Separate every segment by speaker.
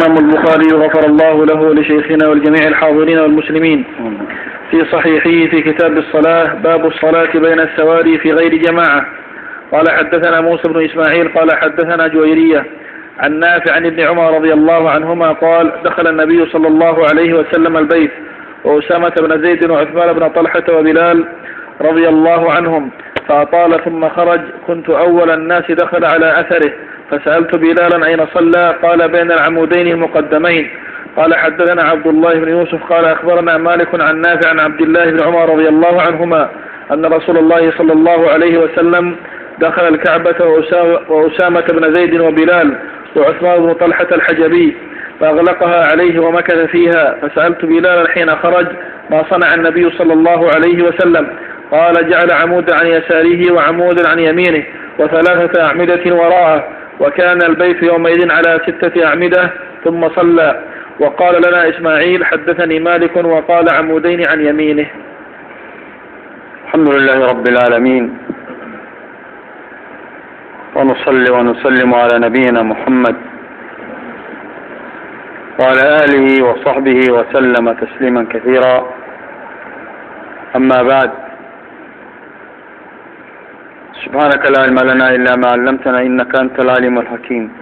Speaker 1: الإمام البخاري غفر الله له ولشيخنا والجميع الحاضرين والمسلمين في صحيحه في كتاب الصلاة باب الصلاة بين السواري في غير جماعة. قال حدثنا موسى بن إسماعيل قال حدثنا جويرية عن نافع عن ابن عمر رضي الله عنهما قال دخل النبي صلى الله عليه وسلم البيت وأسامة بن زيد وعثمان بن طلحة وبلال رضي الله عنهم فأطال ثم خرج. كنت أول الناس دخل على أثره فسألت بلالا أين صلى قال بين العمودين المقدمين. قال حدثنا عبد الله بن يوسف قال أخبرنا مالك عن نافع عن عبد الله بن عمر رضي الله عنهما أن رسول الله صلى الله عليه وسلم دخل الكعبة وأسامة بن زيد وبلال وعثمان بن طلحة الحجبي فأغلقها عليه ومكث فيها. فسألت بلالا حين خرج ما صنع النبي صلى الله عليه وسلم قال جعل عمودا عن يساره وعمودا عن يمينه وثلاثة أعمدة وراءه وكان البيت يومئذ على 6 أعمدة ثم صلى. وقال لنا إسماعيل حدثني مالك وقال عمودين عن يمينه.
Speaker 2: الحمد لله رب العالمين ونصلي ونسلم على نبينا محمد وعلى آله وصحبه وسلم تسليما كثيرا. أما بعد، سبحانك لا علم لنا إلا ما علمتنا إنك أنت العليم الحكيم.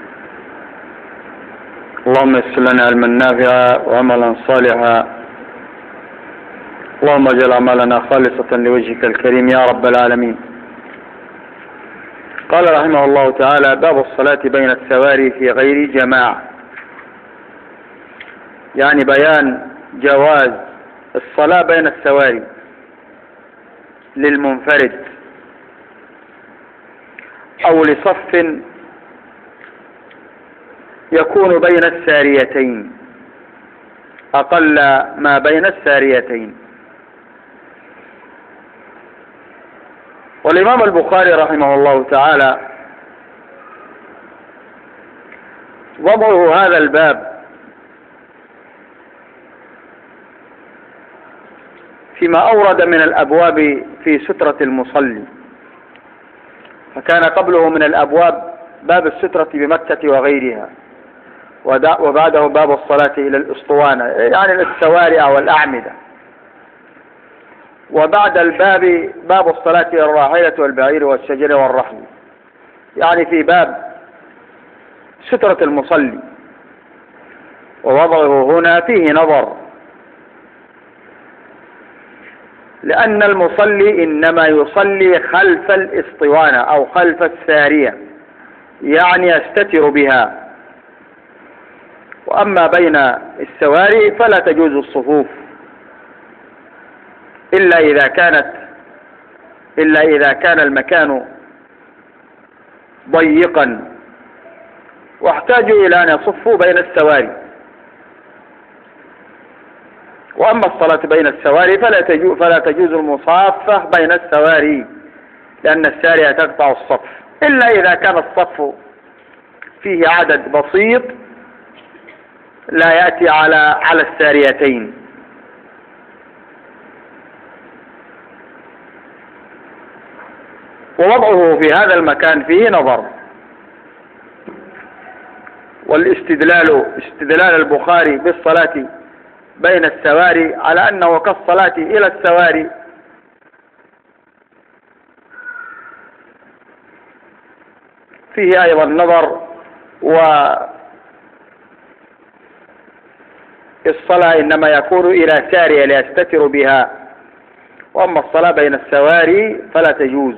Speaker 2: اللهم يسر لنا علما نافعا وعملا صالحا. اللهم اجعل أعمالنا خالصة لوجهك الكريم يا رب العالمين. قال رحمه الله تعالى باب الصلاة بين السواري في غير جماعة، يعني بيان جواز الصلاة بين السواري للمنفرد أو لصف يكون بين الساريتين أقل ما بين الساريتين. والإمام البخاري رحمه الله تعالى وضعه هذا الباب فيما أورد من الأبواب في سترة المصلي، فكان قبله من الأبواب باب السترة بمكة وغيرها، وبعده باب الصلاة إلى الأسطوانة يعني السواري أو الأعمدة، وبعد الباب باب الصلاة إلى الراحلة والبعير والشجر والرحل، يعني في باب سترة المصلي. ووضعه هنا فيه نظر، لأن المصلي إنما يصلي خلف الاسطوانة أو خلف السارية، يعني يستتر بها. وأما بين السواري فلا تجوز الصفوف إلا إذا كان المكان ضيقا واحتاجوا إلى أن يصفوا بين السواري. وأما الصلاة بين السواري فلا تجوز المصافة بين السواري، لأن السارية تقطع الصف، إلا إذا كان الصف فيه عدد بسيط لا يأتي على الساريتين. ووضعه في هذا المكان فيه نظر. استدلال البخاري بالصلاة بين السواري على أنه كالصلاة إلى السواري فيه أيضا نظر. والصلاة إنما يكون إلى سارية ليستتر بها، وأما الصلاة بين السواري فلا تجوز.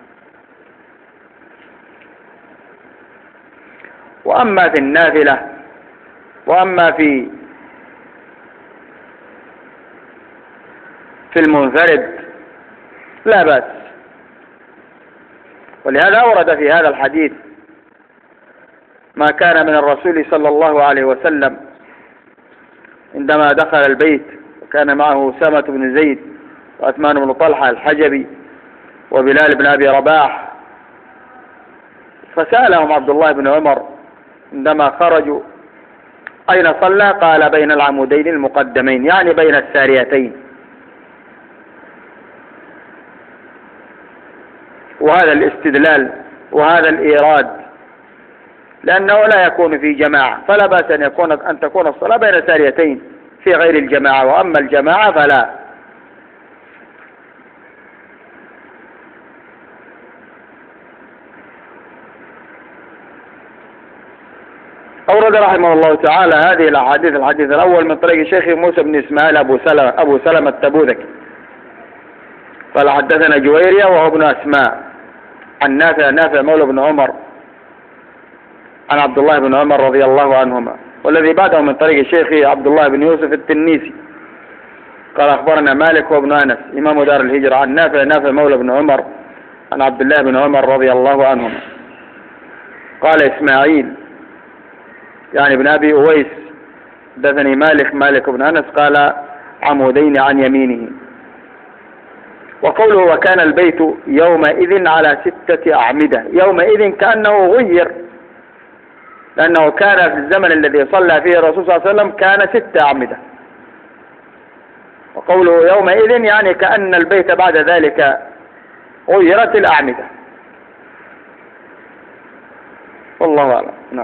Speaker 2: وأما في النافلة وأما في المنفرد لا بأس. ولهذا ورد في هذا الحديث ما كان من الرسول صلى الله عليه وسلم عندما دخل البيت وكان معه أسامة بن زيد وعثمان بن طلحة الحجبي وبلال بن أبي رباح، فسألهم عبد الله بن عمر عندما خرجوا أين صلى؟ قال بين العمودين المقدمين، يعني بين الساريتين. وهذا الاستدلال وهذا الإيراد لأنه لا يكون في جماعة، فلا بأس أن تكون الصلاة بين ساريتين في غير الجماعة، وأما الجماعة فلا. أورد رحمه الله تعالى هذه الأحاديث، الحديث الأول من طريق شيخ موسى بن إسماعيل أبو سلمة التبوذكي قال حدثنا جويرية وهو ابن أسماء عن نافع مولى بن عمر عن عبد الله بن عمر رضي الله عنهما، والذي بعده من طريق الشيخ عبد الله بن يوسف التنيسي قال أخبرنا مالك وابن أنس إمام دار الهجرة عن نافع مولى بن عمر عن عبد الله بن عمر رضي الله عنهما قال إسماعيل يعني ابن أبي أويس حدثني مالك بن أنس قال عمودين عن يمينه. وقوله وكان البيت يومئذ على 6 أعمدة، يومئذ كأنه غير، لأنه كان في الزمن الذي صلى فيه الرسول صلى الله عليه وسلم كان 6 أعمدة، وقوله يومئذ يعني كأن البيت بعد ذلك غيرت الأعمدة، والله أعلم. نعم.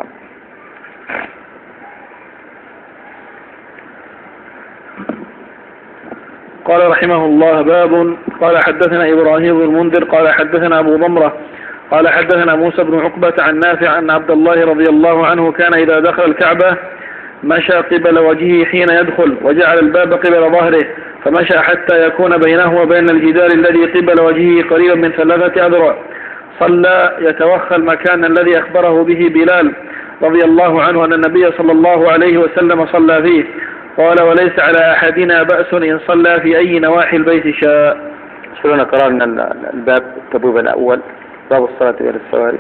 Speaker 1: قال رحمه الله باب قال حدثنا إبراهيم بن المنذر قال حدثنا أبو ضمرة قال حدثنا موسى بن عقبة عن نافع أن عبد الله رضي الله عنه كان إذا دخل الكعبة مشى قبل وجهه حين يدخل، وجعل الباب قبل ظهره، فمشى حتى يكون بينه وبين الجدار الذي قبل وجهه قريبا من 3 أذرع. صلى يتوخى المكان الذي أخبره به بلال رضي الله عنه أن النبي صلى الله عليه وسلم صلى فيه. قال وليس على أحدنا بأس إن صلى في أي نواحي البيت شاء.
Speaker 2: شلون قرأنا الباب التبويب الأول باب الصلاة إلى السواري،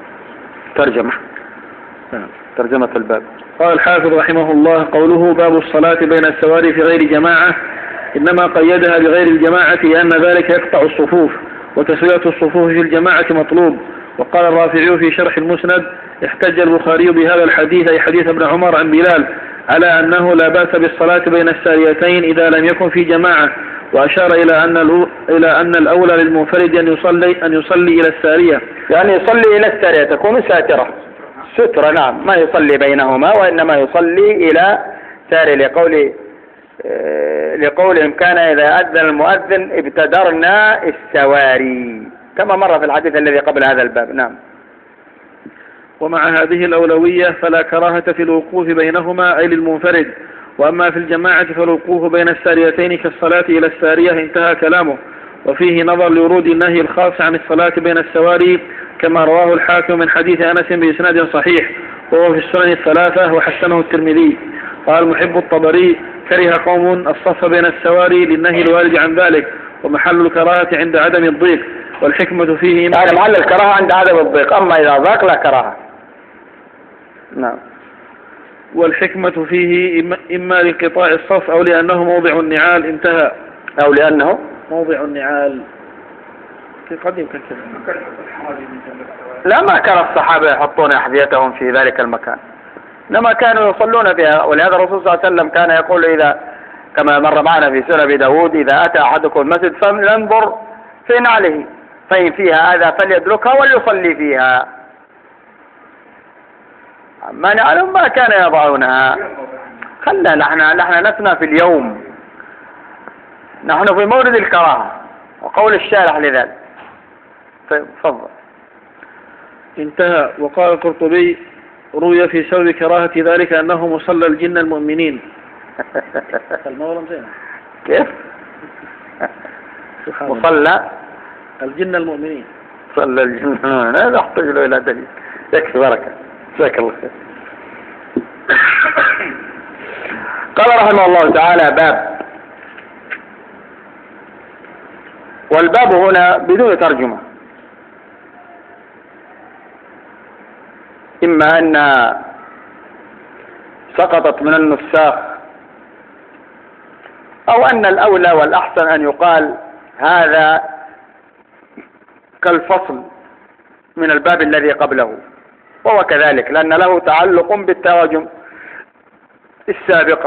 Speaker 2: ترجمة الباب.
Speaker 1: قال الحافظ رحمه الله قوله باب الصلاة بين السواري في غير جماعة إنما قيدها بغير الجماعة لأن ذلك يقطع الصفوف، وتسوية الصفوف في الجماعة مطلوب. وقال الرافعي في شرح المسند احتج البخاري بهذا الحديث أي حديث ابن عمر عن بلال على أنه لا بأس بالصلاة بين الساريتين إذا لم يكن في جماعة، وأشار إلى أن الأولى للمنفرد أن يصلي إلى السارية،
Speaker 2: يعني يصلي إلى السارية تكون سترة نعم، ما يصلي بينهما وإنما يصلي إلى سارية، لقولهم كان إذا أذن المؤذن ابتدرنا السواري كما مر في الحديث الذي قبل هذا الباب. نعم.
Speaker 1: ومع هذه الأولوية فلا كراهة في الوقوف بينهما أي للمنفرد، وأما في الجماعة فالوقوف بين الساريتين كالصلاة إلى السارية انتهى كلامه. وفيه نظر لورود النهي الخاص عن الصلاة بين السواري كما رواه الحاكم من حديث أنس بإسناد صحيح وهو في السنن 3 وحسنه الترمذي. قال محب الطبري كره قوم الصف بين السواري للنهي الوارد عن ذلك، ومحل الكراهة عند عدم الضيق، والحكمة فيه
Speaker 2: يعني محل الكراهة عند عدم الضيق، أما إذا ضاق لا كراهة. نعم.
Speaker 1: والحكمة فيه إما لانقطاع الصف أو لأنه موضع النعال انتهى،
Speaker 2: أو لأنه
Speaker 1: موضع النعال قديم كذا.
Speaker 2: لا ما كان الصحابة يحطون أحذيتهم في ذلك المكان، لما كانوا يصلون فيها، ولهذا الرسول صلى الله عليه وسلم كان يقول إذا كما مر معنا في سنن أبي داود إذا أتى أحدكم المسجد فلينظر في نعله فإن فيها أذى فليدركها وليصلي فيها. ما نعلم ما كان يضعونها، خلنا نحن نثنى في اليوم، نحن في مورد الكراهة وقول الشارح لذلك. تفضل.
Speaker 1: انتهى. وقال القرطبي روي في سبب كراهة ذلك أنه مصلى الجن المؤمنين. المولم زين
Speaker 2: كيف؟ مصلى
Speaker 1: الجن المؤمنين،
Speaker 2: صلى الجن لا يحتاج له إلى دليل، يكفي بركة. جزاك الله خير. قال رحمه الله تعالى باب، والباب هنا بدون ترجمة، إما أنها سقطت من النساخ أو أن الأولى والأحسن أن يقال هذا كالفصل من الباب الذي قبله، وهو كذلك لأن له تعلق بالتراجم السابقة.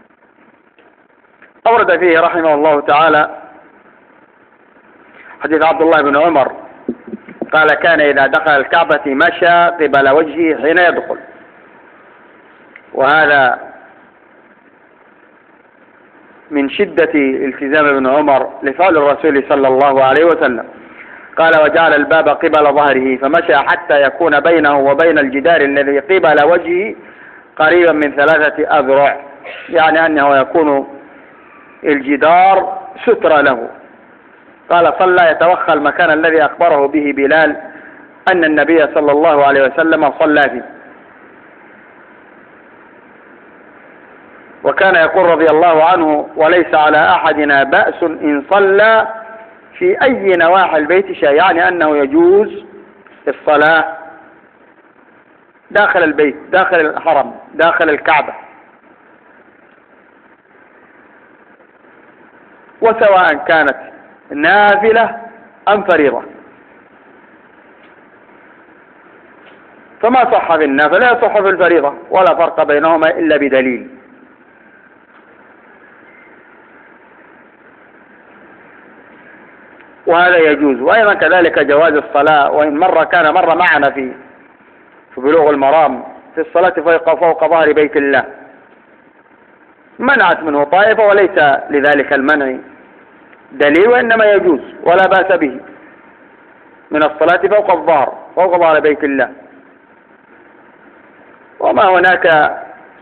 Speaker 2: أورد فيه رحمه الله تعالى حديث عبد الله بن عمر قال كان إذا دخل الكعبة مشى قبل وجهه حين يدخل، وهذا من شدة التزام ابن عمر لفعل الرسول صلى الله عليه وسلم. قال وجعل الباب قبل ظهره فمشى حتى يكون بينه وبين الجدار الذي قبل وجهه قريبا من 3 أذرع، يعني أنه يكون الجدار ستر له. قال صلى يتوخى المكان الذي أخبره به بلال أن النبي صلى الله عليه وسلم صلى فيه. وكان يقول رضي الله عنه وليس على أحدنا بأس إن صلى في أي نواحي البيت شيء، يعني أنه يجوز الصلاة داخل البيت، داخل الحرم، داخل الكعبة، وسواء كانت نافلة أم فريضة. فما صح في النافلة لا يصح في الفريضة، ولا فرق بينهما إلا بدليل. وهذا يجوز. وأيضا كذلك جواز الصلاة، وإن كان مرة معنا في بلوغ المرام في الصلاة فوق ظهر بيت الله، منعت منه طائفة وليس لذلك المنع دليل، وإنما يجوز ولا بأس به من الصلاة فوق ظهر بيت الله. وما هناك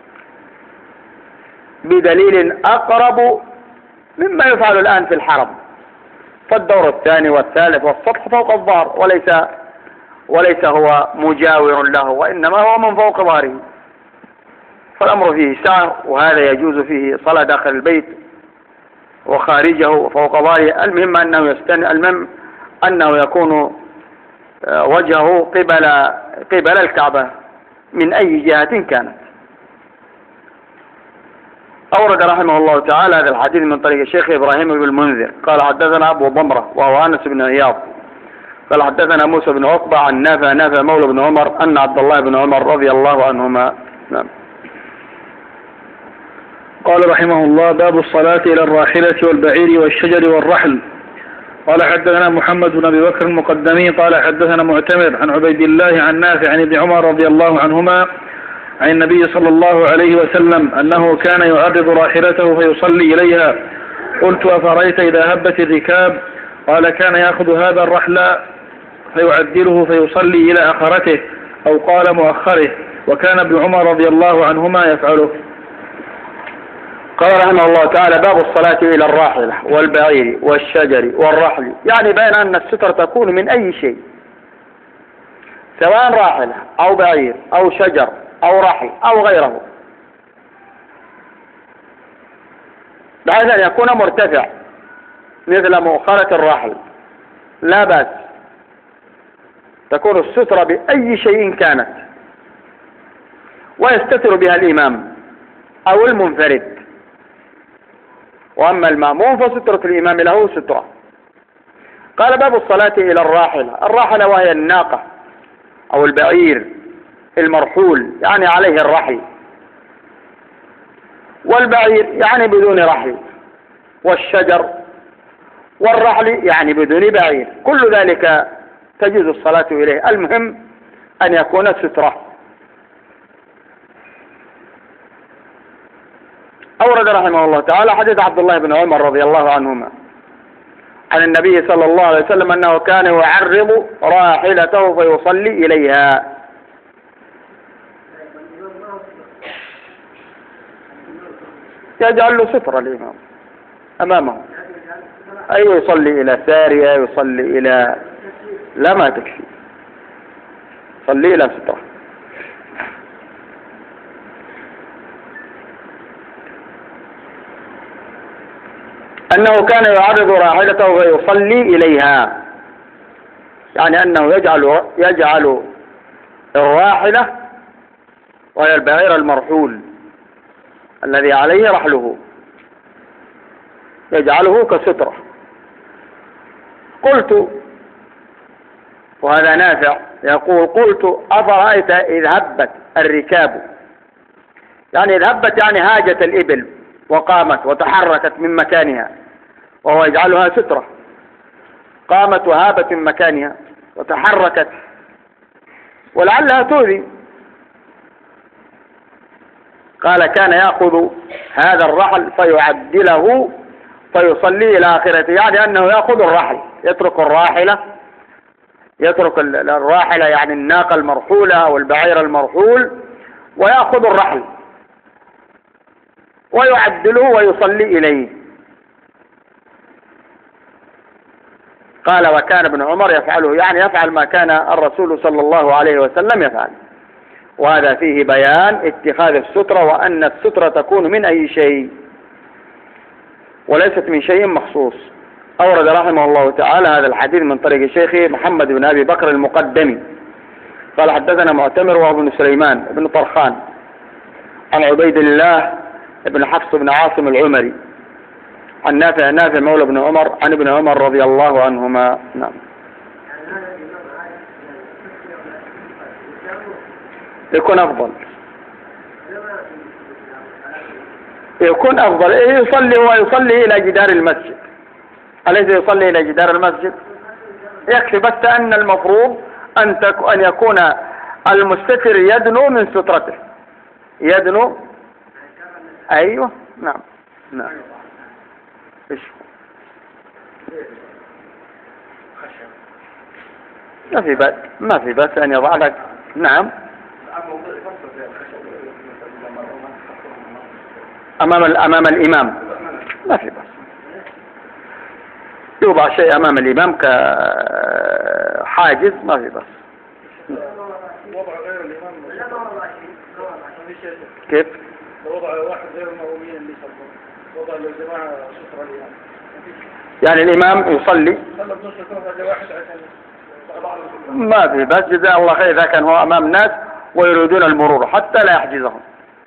Speaker 2: بدليل أقرب مما يفعل الآن في الحرم، فالدور الثاني والثالث والسطح فوق الظهر، وليس هو مجاور له، وإنما هو من فوق ظهره، فالأمر فيه سعة، وهذا يجوز فيه صلاة داخل البيت وخارجه وفوق ظهره. المهم أنه يكون وجهه قبل الكعبة من أي جهة كانت. أورد رحمه الله تعالى هذا الحديث من طريق الشيخ إبراهيم بن المنذر قال حدثنا أبو ضمرة وهو أنس بن عياض قال حدثنا موسى بن عقبة عن نافع مولى بن عمر أن عبد الله بن عمر رضي الله عنهما. نعم.
Speaker 1: قال رحمه الله باب الصلاة إلى الراحلة والبعير والشجر والرحل. قال حدثنا محمد بن أبي بكر المقدمي قال حدثنا معتمر عن عبيد الله عن نافع عن ابن عمر رضي الله عنهما عن النبي صلى الله عليه وسلم أنه كان يعرض راحلته فيصلي إليها. قلت أفرأيت إذا هبت الركاب؟ قال كان يأخذ هذا الرحل فيعدله فيصلي إلى آخرته أو قال مؤخره، وكان ابن عمر رضي الله عنهما يفعله.
Speaker 2: قال رحمه الله تعالى باب الصلاة إلى الراحلة والبعير والشجر والرحل، يعني بين أن الستر تكون من أي شيء، سواء راحلة أو بعير أو شجر أو رحل أو غيره، بحيث أن يكون مرتفع مثل مؤخرة الراحل لا بأس، تكون السترة بأي شيء كانت، ويستتر بها الإمام أو المنفرد. وأما المأموم فسترة الإمام له سترة. قال باب الصلاة إلى الراحلة وهي الناقة أو البعير المرحول، يعني عليه الرحل، والبعير يعني بدون رحل، والشجر والرحل يعني بدون بعير، كل ذلك تجوز الصلاة إليه، المهم أن يكون سترة. أورد رحمه الله تعالى حديث عبد الله بن عمر رضي الله عنهما عن النبي صلى الله عليه وسلم أنه كان يعرض راحلته فيصلي إليها. يجعل له سترة الإمام أمامه، أيوة، يصلي إلى سارية، يصلي إلى لا ما تكفي، صلي إلى سترة. أنه كان يعرض راحلته فيصلي إليها، يعني أنه يجعل الراحلة وهي البعير المرحول الذي عليه رحله يجعله كسترة. قلت، وهذا نافع يقول قلت أفرأيت إذ هبت الركاب، يعني إذ هبت يعني هاجت الإبل وقامت وتحركت من مكانها، وهو يجعلها سترة، قامت وهابت من مكانها وتحركت ولعلها تؤذي. قال كان يأخذ هذا الرحل فيعدله فيصلي إلى آخرته، يعني أنه يأخذ الرحل، يترك الراحلة يعني الناقة المرحولة أو البعير المرحول، ويأخذ الرحل ويعدله ويصلي إليه. قال وكان ابن عمر يفعله، يعني يفعل ما كان الرسول صلى الله عليه وسلم يفعل. وهذا فيه بيان اتخاذ السترة، وأن السترة تكون من أي شيء وليست من شيء مخصوص. أورد رحمه الله تعالى هذا الحديث من طريق شيخه محمد بن أبي بكر المقدمي قال حدثنا معتمر وهو بن سليمان بن طرخان عن عبيد الله بن حفص بن عاصم العمري عن نافع مولى بن عمر عن ابن عمر رضي الله عنهما. نعم. يكون أفضل يصلي إلى جدار المسجد. أليس يصلي إلى جدار المسجد؟ يكفي بس أن المفروض أن يكون المستتر يدنو من سترته، يدنو. أيوه نعم نعم. إيش؟ ما في بس أن يضع لك. نعم. أمام الإمام ما في بس، يوضع شيء أمام الإمام كحاجز ما في بس.
Speaker 1: وضع غير الإمام
Speaker 2: كيف؟
Speaker 1: وضع واحد غير المأمومين اللي وضع للجماعة ستر الإمام،
Speaker 2: يعني الإمام يصلي ما في بس. جزاه الله خير إذا كان هو أمام الناس ويريدون المرور حتى لا يحجزهم.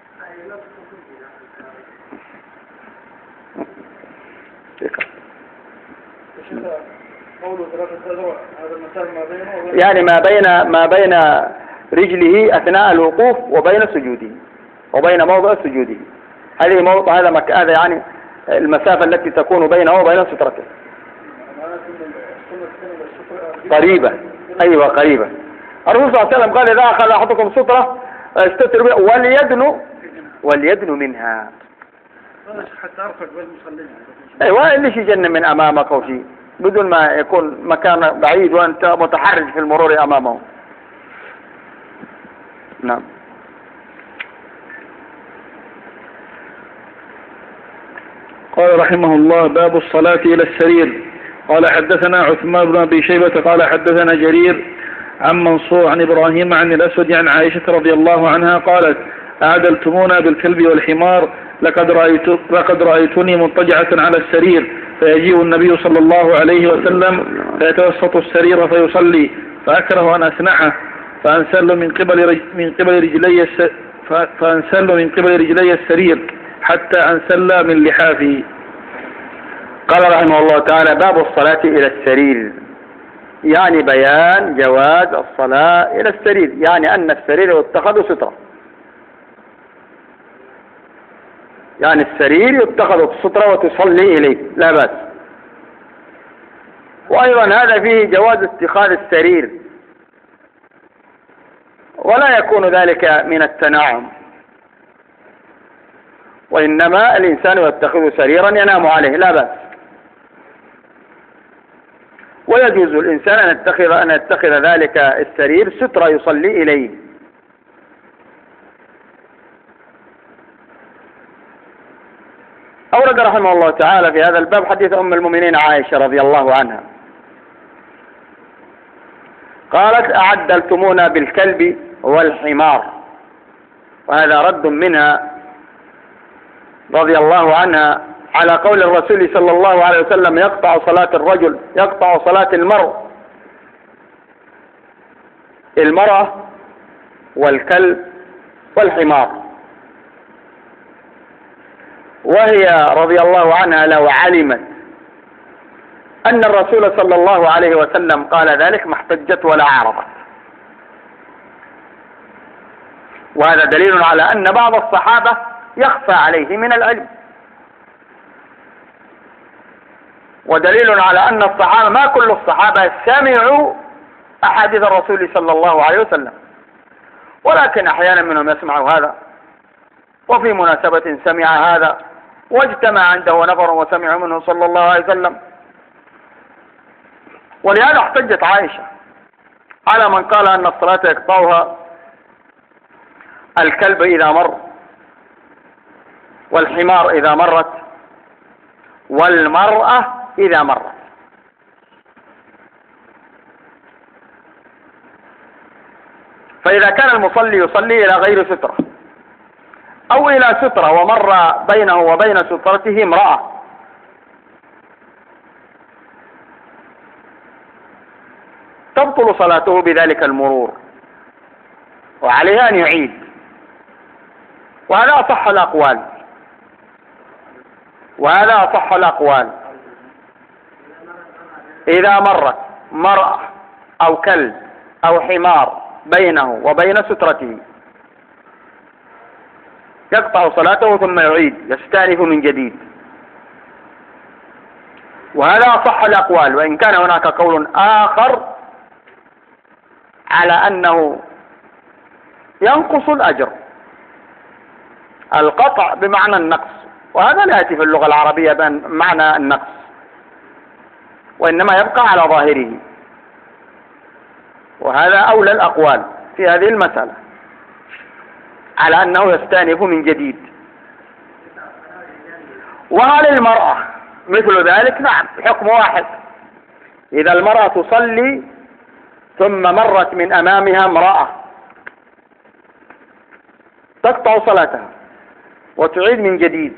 Speaker 2: يعني ما بين رجله أثناء الوقوف وبين سجوده وبين موضع سجوده، هذا يعني المسافة التي تكون بينه وبين سترته قريبة. أيوة قريبة. الرسول صلى الله عليه وسلم قال إذا أخذ أحدكم سترة استتر بها وليدنو منها
Speaker 1: حتى أرفق بالمصلين.
Speaker 2: أيوة ليش يجن من أمامك أو شيء بدون ما يكون مكان بعيد وأنت متحرج في المرور أمامه. نعم.
Speaker 1: قال رحمه الله باب الصلاة إلى السرير. قال حدثنا عثمان بن أبي شيبة قال حدثنا جرير عن منصور عن إبراهيم عن الأسود عن عائشة رضي الله عنها قالت أعدلتمونا بالكلب والحمار لقد رأيتني مضطجعة على السرير فيجيء النبي صلى الله عليه وسلم فيتوسط السرير فيصلي فأكره أن أسنعه فأنسل من قبل رجلي السرير حتى أنسل من لحافه.
Speaker 2: قال رحمه الله تعالى باب الصلاة إلى السرير، يعني بيان جواز الصلاة إلى السرير، يعني أن السرير يتخذ سترة، يعني السرير يتخذ سترة وتصلي إليه لا بأس. وأيضا هذا فيه جواز اتخاذ السرير، ولا يكون ذلك من التنعم، وإنما الإنسان يتخذ سريرا ينام عليه لا بأس. ويجوز الإنسان أن يتخذ ذلك السرير سترة يصلي إليه. أورد رحمه الله تعالى في هذا الباب حديث أم المؤمنين عائشة رضي الله عنها قالت أعدلتمونا بالكلب والحمار، وهذا رد منها رضي الله عنها على قول الرسول صلى الله عليه وسلم يقطع صلاة المرأة والكلب والحمار. وهي رضي الله عنها لو علمت أن الرسول صلى الله عليه وسلم قال ذلك ما احتجت ولا عارضت. وهذا دليل على أن بعض الصحابة يخفى عليه من العلم، ودليل على أن الصحابة ما كل الصحابة سمعوا أحاديث الرسول صلى الله عليه وسلم، ولكن أحيانا منهم يسمع هذا، وفي مناسبة سمع هذا، واجتمع عنده نفر وسمع منه صلى الله عليه وسلم. ولهذا احتجت عائشة على من قال أن الصلاة يقطعها الكلب إذا مر، والحمار إذا مرت، والمرأة إذا مرت. فإذا كان المصلي يصلي إلى غير سترة أو إلى سترة ومر بينه وبين سترته امرأة، تبطل صلاته بذلك المرور، وعليه أن يعيد. وهذا أصح الأقوال، إذا مرت مرأة أو كلب أو حمار بينه وبين سترته يقطع صلاته ثم يعيد، يستأنف من جديد. وهذا أصح الأقوال، وإن كان هناك قول آخر على أنه ينقص الأجر، القطع بمعنى النقص، وهذا لا يأتي في اللغة العربية بمعنى النقص، وإنما يبقى على ظاهره. وهذا أولى الأقوال في هذه المسألة، على أنه يستأنف من جديد. وهل المرأة مثل ذلك؟ نعم، حكم واحد. إذا المرأة تصلي ثم مرت من أمامها امرأة تقطع صلاتها وتعيد من جديد.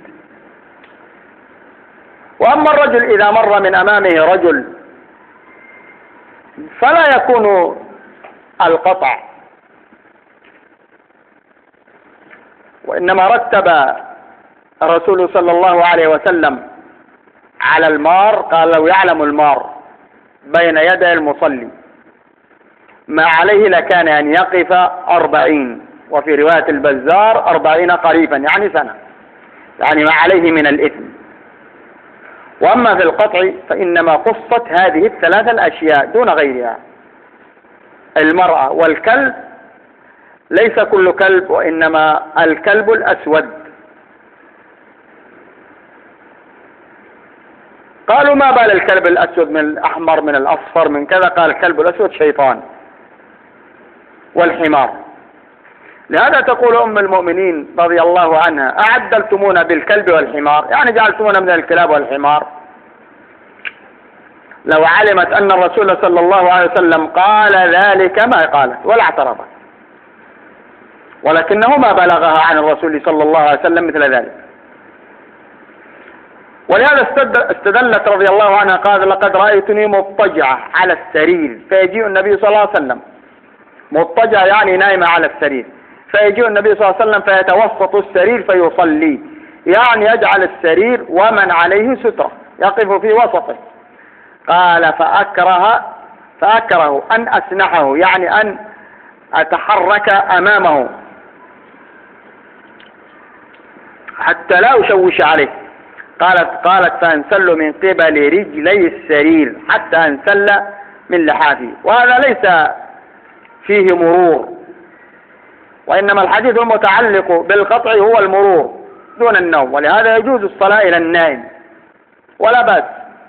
Speaker 2: وأما الرجل إذا مر من أمامه رجل فلا يكون القطع، وإنما رتب الرسول صلى الله عليه وسلم على المار، قال لو يعلم المار بين يدي المصلي ما عليه لكان أن يقف 40، وفي رواية البزار 40 قريبا، يعني سنة، يعني ما عليه من الإثم. وأما في القطع فإنما قصت هذه الثلاثة الأشياء دون غيرها. المرأة والكلب، ليس كل كلب، وإنما الكلب الأسود. قالوا ما بال الكلب الأسود من الأحمر من الأصفر من كذا؟ قال الكلب الأسود شيطان. والحمار، لهذا تقول أم المؤمنين رضي الله عنها أعدلتمونا بالكلب والحمار، يعني جعلتمونا من الكلاب والحمار. لو علمت أن الرسول صلى الله عليه وسلم قال ذلك ما قالت ولا اعترضت، ولكنه ما بلغها عن الرسول صلى الله عليه وسلم مثل ذلك. ولهذا استدلت رضي الله عنها، قال لقد رأيتني مضطجعة على السرير فيجيء النبي صلى الله عليه وسلم، مضطجعة يعني نائمة على السرير، فيجيء النبي صلى الله عليه وسلم فيتوسط السرير فيصلي، يعني يجعل السرير ومن عليه سترة يقف في وسطه. قال فأكره أن أسنحه، يعني أن أتحرك أمامه حتى لا أشوش عليه. قالت فأنسل من قبل رجلي السرير حتى أنسل من لحافي. وهذا ليس فيه مرور، وإنما الحديث المتعلق بالقطع هو المرور دون النوم، ولهذا يجوز الصلاة إلى النائم ولا بأس.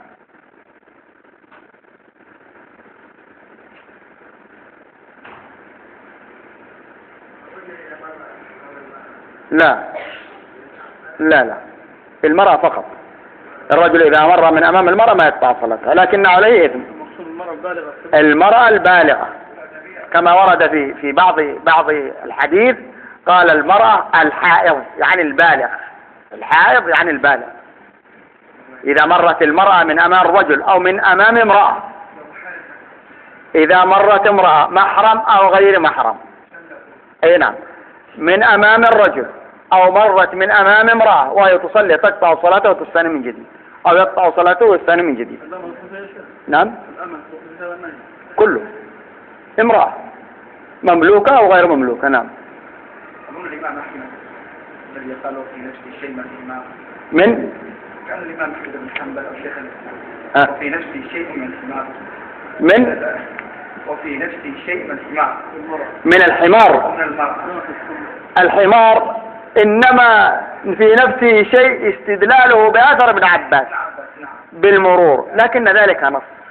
Speaker 2: لا المرأة فقط. الرجل إذا مر من أمام المرأة ما يقطع صلاتها، لكن عليه إثم. المرأة البالغة كما ورد في بعض الحديث، قال المرأة الحائض يعني البالغ، الحائض يعني البالغ. إذا مرت المرأة من أمام الرجل أو من أمام امرأة، إذا مرت امرأة محرم أو غير محرم، أي نعم، من أمام الرجل أو مرت من أمام امرأة وهي تصلي تقطع صلاته وتستأنف من جديد، أو يقطع صلاته ويستأنف من جديد. نعم، كله امرأة مملوكة أو غير مملوكة. نعم.
Speaker 3: الإمام أحمد الذي قالوا في نفس الشيء من الحمار،
Speaker 2: من
Speaker 3: كان الإمام أحمد بن حنبل أو شيخ الإسلام في نفس الشيء من الحمار، وفي نفسه شيء من الحمار.
Speaker 2: من الحمار.
Speaker 3: من المرأة.
Speaker 2: الحمار إنما في نفسه شيء استدلاله بأثر ابن عباس بالمرور، لكن ذلك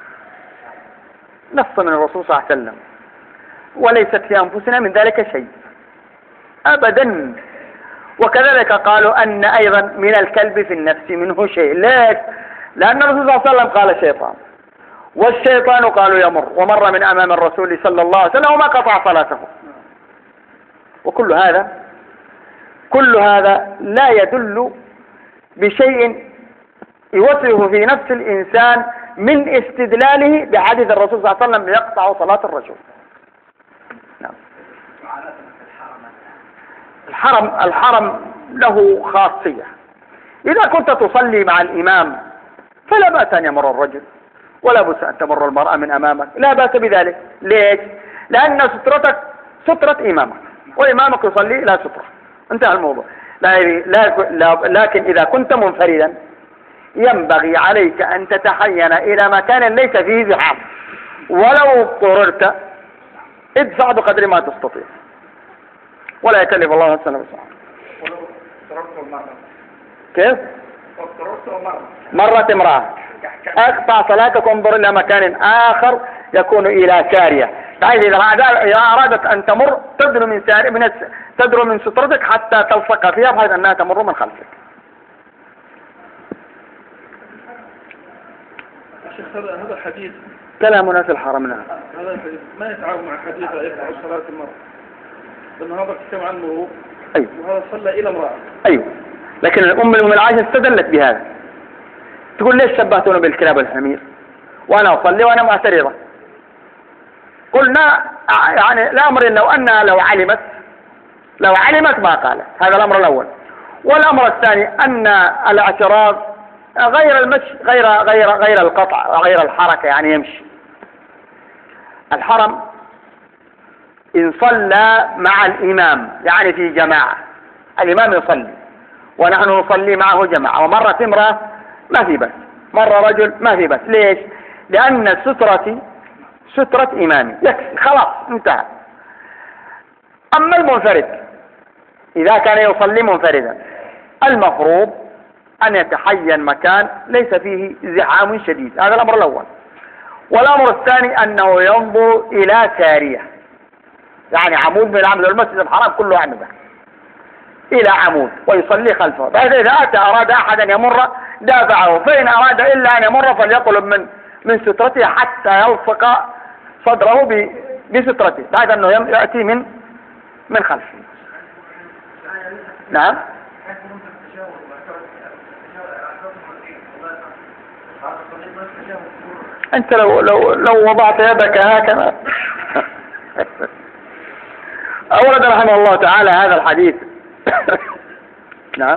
Speaker 2: نص من الرسول صلى الله عليه وسلم، وليست في أنفسنا من ذلك شيء أبدا. وكذلك قالوا أن أيضا من الكلب في النفس منه شيء. ليش؟ لأن الرسول صلى الله عليه وسلم قال شيطان، والشيطان قالوا يمر، ومر من أمام الرسول صلى الله عليه وسلم وما قطع صلاته. وكل هذا لا يدل بشيء يوصله في نفس الإنسان من استدلاله بحديث الرسول صلى الله عليه وسلم يقطع صلاة الرجل. نعم. الحرم له خاصية. إذا كنت تصلي مع الإمام فلا بأس أن يمر الرجل، ولا بأس أن تمر المرأة من أمامك، لا بأس بذلك. ليش؟ لأن سترتك سترة إمامك، وإمامك يصلي لا سترة، انتهى الموضوع. لكن إذا كنت منفردا ينبغي عليك أن تتحين إلى مكان ليس فيه زحام، ولو اضطررت ادفع بقدر ما تستطيع، ولا يكلف الله نفسا إلا وسعها.
Speaker 3: ولو اضطررت المرأة.
Speaker 2: كيف؟ مرت امرأة اقطع صلاتك وانظر إلى مكان آخر يكون إلى سارية، بحيث إذا أرادت أن تمر تدر من سترتك حتى تلصق فيها، بحيث أنها تمر من خلفك.
Speaker 1: شيخ هذا الحديث
Speaker 2: كلامنا في الحرم. نعم.
Speaker 1: هذا الحديث ما يتعارض مع حديث يقطع صلاة المرأة، لأن هذا كتب عن المرور.
Speaker 2: أيوه.
Speaker 1: وهذا صلى إلى امرأة.
Speaker 2: أيوه. لكن الأم العائشة استدلت بهذا، تقول ليش شبهتونه بالكلاب والحمير وأنا أصلي وأنا معترضة؟ قلنا يعني الأمر لو أنها لو علمت ما قالت. هذا الأمر الأول. والأمر الثاني أن الاعتراض غير المشي، غير القطع وغير الحركة، يعني يمشي. الحرم إن صلى مع الإمام يعني في جماعة، الإمام يصلي ونحن نصلي معه جماعة، ومرت امرأة ما في بس، مر رجل ما في بس. ليش؟ لأن سترة إمامي يكفي، خلاص انتهى. أما المنفرد إذا كان يصلي منفردا المفروض أن يتحين مكان ليس فيه زحام شديد، هذا الأمر الأول. والأمر الثاني أنه ينظر إلى سارية، يعني عمود من أعمدة المسجد الحرام كله أعمدة إلى عمود، ويصلي خلفه، فإذا أراد أحد أن يمر دافعه، فإن أراد إلا أن يمر فليقلب من سترته حتى يلصق صدره بسترته، بعد أنه يأتي من خلفه. نعم. أنت لو وضعت يدك هكذا. أورد رحمه الله تعالى هذا الحديث. نعم.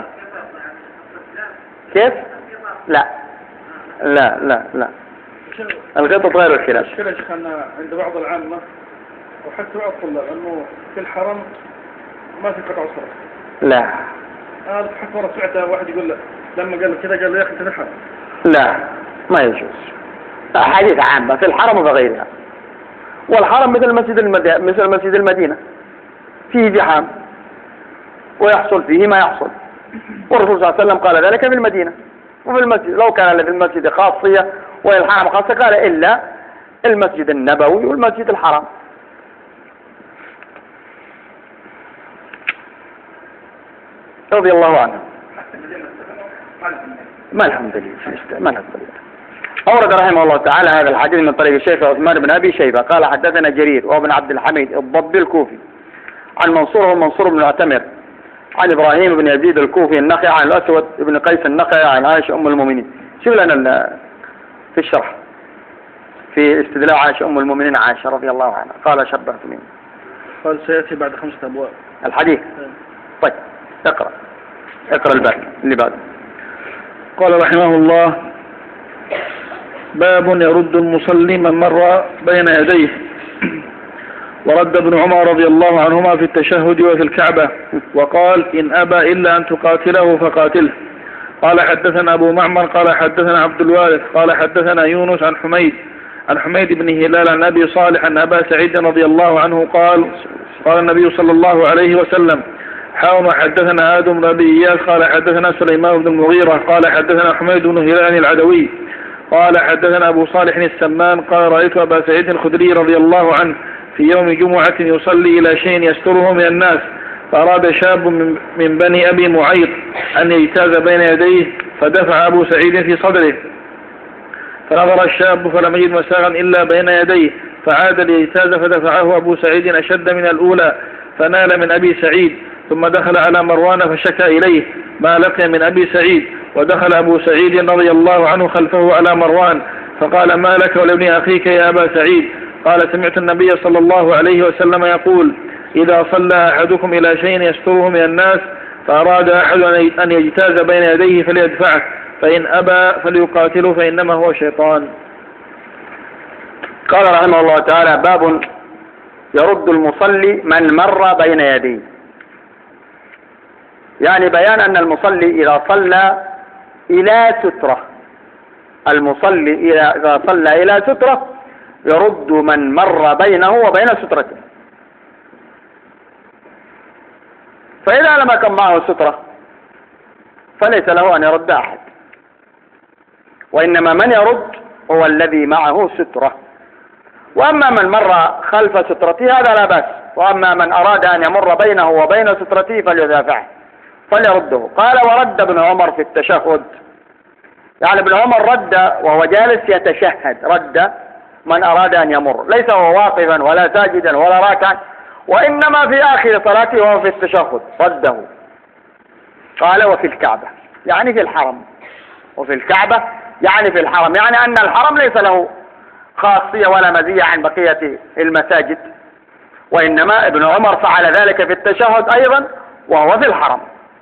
Speaker 2: كيف؟ لا الغطط غير الخلاف.
Speaker 1: المشكلة يا شيخ أن عند بعض العامة وحتى بعض الطلاب أنه في الحرم ما في قطع صلاة.
Speaker 2: لا.
Speaker 1: أنا حتى مرة سمعت واحد يقول له لما قال كذا قال له يا أخي أنت في الحرم.
Speaker 2: لا ما يجوز. حديث عامة في الحرم وغيرها. والحرم مثل مسجد المدينة فيه زحام ويحصل فيه ما يحصل، والرسول صلى الله عليه وسلم قال ذلك في المدينة وفي المسجد. لو كان في المسجد خاصية والحرم خاصة قال إلا المسجد النبوي والمسجد الحرام. رضي الله عنه. ما الحمد لله. أورد رحمه الله تعالى هذا الحديث من طريق الشيخ عثمان بن أبي شيبة قال حدثنا جرير وابن عبد الحميد الضبي الكوفي عن منصور بن معتمر عن إبراهيم بن يزيد الكوفي النخعي عن الأسود بن قيس النخعي عن عائشة أم المؤمنين. شوف لنا في الشرح في استدلال عائشة أم المؤمنين عائشة رضي الله عنها قال شبهت منه.
Speaker 1: قال سيأتي بعد 5 أبواب
Speaker 2: الحديث. طيب اقرأ الباب اللي بعده.
Speaker 1: قال رحمه الله باب يرد المصلي من مر بين يديه. ورد ابن عمر رضي الله عنهما في التشهد وفي الكعبة وقال إن أبى إلا أن تقاتله فقاتله. قال حدثنا أبو معمر قال حدثنا عبد الوارث قال حدثنا يونس عن حميد عن حميد بن هلال عن أبي صالح أن أبا سعيد رضي الله عنه قال النبي صلى الله عليه وسلم: حاوم حدثنا آدم بن أبي إياس قال حدثنا سليمان بن المغيرة قال حدثنا حميد بن هلال العدوي قال حدثنا أبو صالح السمان قال: رأيت أبا سعيد الخدري رضي الله عنه في يوم جمعة يصلي إلى شيء يستره من الناس، فأراد شاب من بني أبي معيط أن يجتاز بين يديه، فدفع أبو سعيد في صدره، فنظر الشاب فلم يجد مساغا إلا بين يديه، فعاد ليجتاز فدفعه أبو سعيد أشد من الأولى، فنال من أبي سعيد، ثم دخل على مروان فشكى إليه ما لقي من أبي سعيد، ودخل أبو سعيد رضي الله عنه خلفه على مروان فقال: ما لك ولابن أخيك يا أبا سعيد؟ قال: سمعت النبي صلى الله عليه وسلم يقول: إذا صلى أحدكم إلى شيء يستره من الناس فأراد أحد أن يجتاز بين يديه فليدفعه، فإن أبى فليقاتله فإنما هو شيطان.
Speaker 2: قال رحمه الله تعالى: باب يرد المصلي من مر بين يديه. يعني بيان أن المصلي إذا صلى إلى سترة، المصلي إذا صلى إلى سترة يرد من مر بينه وبين سترته. فإذا لم يكن معه سترة فليس له أن يرد أحد، وإنما من يرد هو الذي معه سترة. وأما من مر خلف سترته هذا لا بأس، وأما من أراد أن يمر بينه وبين سترته فليدافعه فليرده. قال: ورد ابن عمر في التشهد، يعني ابن عمر رد وهو جالس يتشهد، رد من أراد أن يمر، ليس هو واقفا ولا ساجدا ولا راكعا، وإنما في آخر صلاته وهو في التشهد رده. قال: وفي الكعبة، يعني في الحرم، وفي الكعبة يعني في الحرم، يعني أن الحرم ليس له خاصية ولا مزية عن بقية المساجد، وإنما ابن عمر فعل ذلك في التشهد أيضا وهو في الحرم.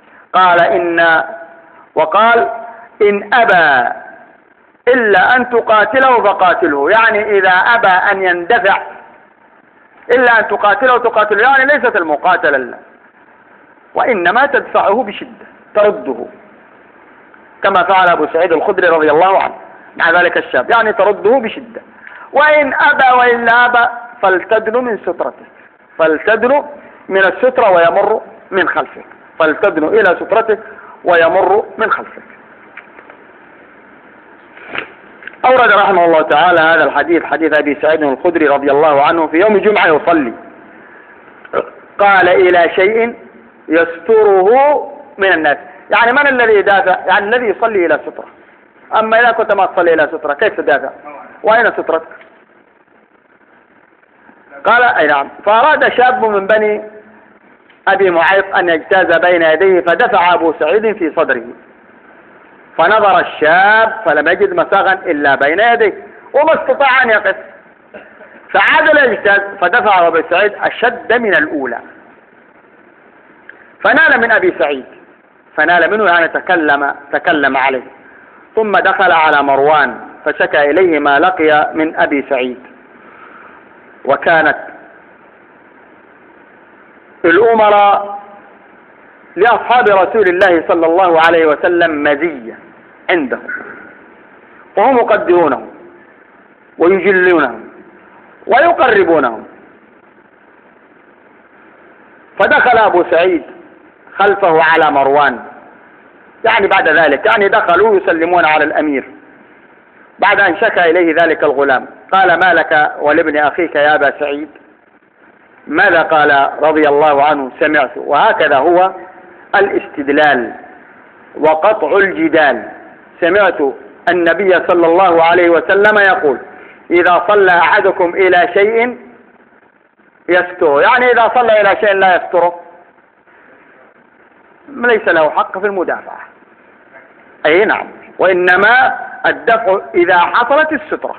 Speaker 2: وقال: إن أبى إلا أن تقاتله فقاتله، يعني إذا أبى أن يندفع إلا أن تقاتله تقاتله، يعني ليست المقاتلة، وإنما تدفعه بشدة، ترده، كما فعل أبو سعيد الخدري رضي الله عنه مع ذلك الشاب، يعني ترده بشدة. وإن أبى وإلا أبى فلتدن من سترته، فلتدن من السترة ويمر من خلفه، فلتدن إلى سترته ويمر من خلفه. أورد رحمه الله تعالى هذا الحديث، حديث أبي سعيد الخدري رضي الله عنه في يوم جمعة يصلي، قال: إلى شيء يستره من الناس، يعني من الذي يدافع؟ يعني الذي يصلي إلى سترة. أما إذا كنت ما تصلي إلى سترة كيف تدافع؟ وأين سترتك؟ قال: أي نعم. فأراد شاب من بني أبي معيط أن يجتاز بين يديه، فدفع أبو سعيد في صدره، فنظر الشاب فلم يجد مساغا إلا بين يديه، وما استطاع أن يقف، فعاد ليجتاز فدفع أبو سعيد أشد من الأولى، فنال من أبي سعيد، فنال منه يعني تكلم عليه، ثم دخل على مروان فشكى إليه ما لقي من أبي سعيد. وكانت الأمراء لأصحاب رسول الله صلى الله عليه وسلم مزية عندهم، وهم يقدرونهم ويجلونهم ويقربونهم. فدخل أبو سعيد خلفه على مروان، يعني بعد ذلك، يعني دخلوا يسلمون على الأمير بعد أن شكى إليه ذلك الغلام. قال: ما لك ولابن أخيك يا أبا سعيد؟ ماذا قال رضي الله عنه؟ سمعت. وهكذا هو الاستدلال وقطع الجدال. سمعت النبي صلى الله عليه وسلم يقول: إذا صلى أحدكم إلى شيء يستره، يعني إذا صلى إلى شيء لا يستره ليس له حق في المدافعة. أي نعم، وإنما الدفع إذا حصلت السترة،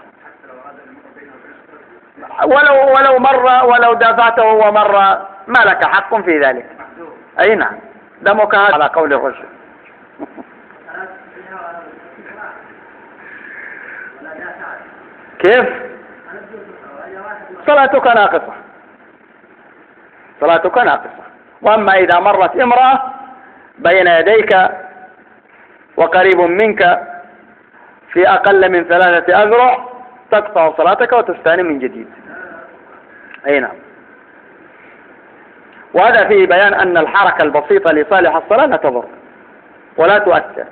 Speaker 2: ولو دافعته ومر ما لك حق في ذلك. أي نعم، دمك هذا على قول الرجل. كيف؟ صلاتك ناقصة، صلاتك ناقصة. وأما إذا مرت امرأة بين يديك وقريب منك في أقل من 3 أذرع تقطع صلاتك وتستأنف من جديد. أي نعم. وهذا فيه بيان أن الحركة البسيطة لصالح الصلاة لا تضر ولا تؤثر.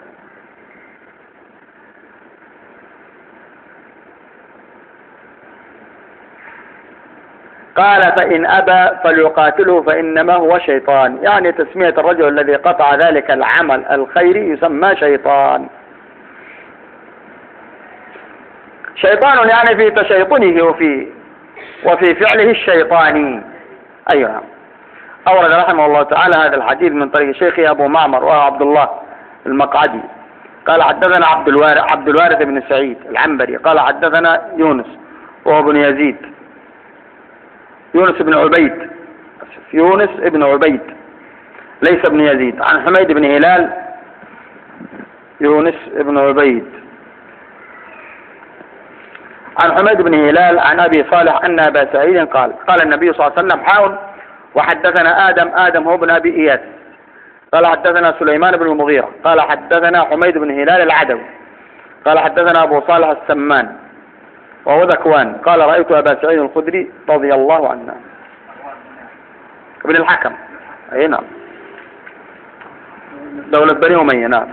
Speaker 2: قال فإن أبى فليقاتله فإنما هو شيطان، يعني تسمية الرجل الذي قطع ذلك العمل الخيري يسمى شيطان. شيطان يعني في تشيطنه وفي فعله الشيطاني. أيها أورد رحمه الله تعالى هذا الحديث من طريق شيخه أبو معمر وهو عبد الله المقعدي قال حدثنا عبد الوارث بن سعيد العنبري قال حدثنا يونس وهو بن يزيد يونس بن عبيد ليس ابن يزيد عن حميد بن هلال يونس بن عبيد عن حميد بن هلال عن أبي صالح أن أبا سعيد قال النبي صلى الله عليه وسلم حاول وحدثنا آدم هو بن أبي إياس قال حدثنا سليمان بن المغيرة قال حدثنا حميد بن هلال العدوي قال حدثنا أبو صالح السمان وهو ذكوان قال رأيت أبا سعيد الخدري رضي الله عنه ابن الحكم. أي نعم دولة بني أمية. نعم.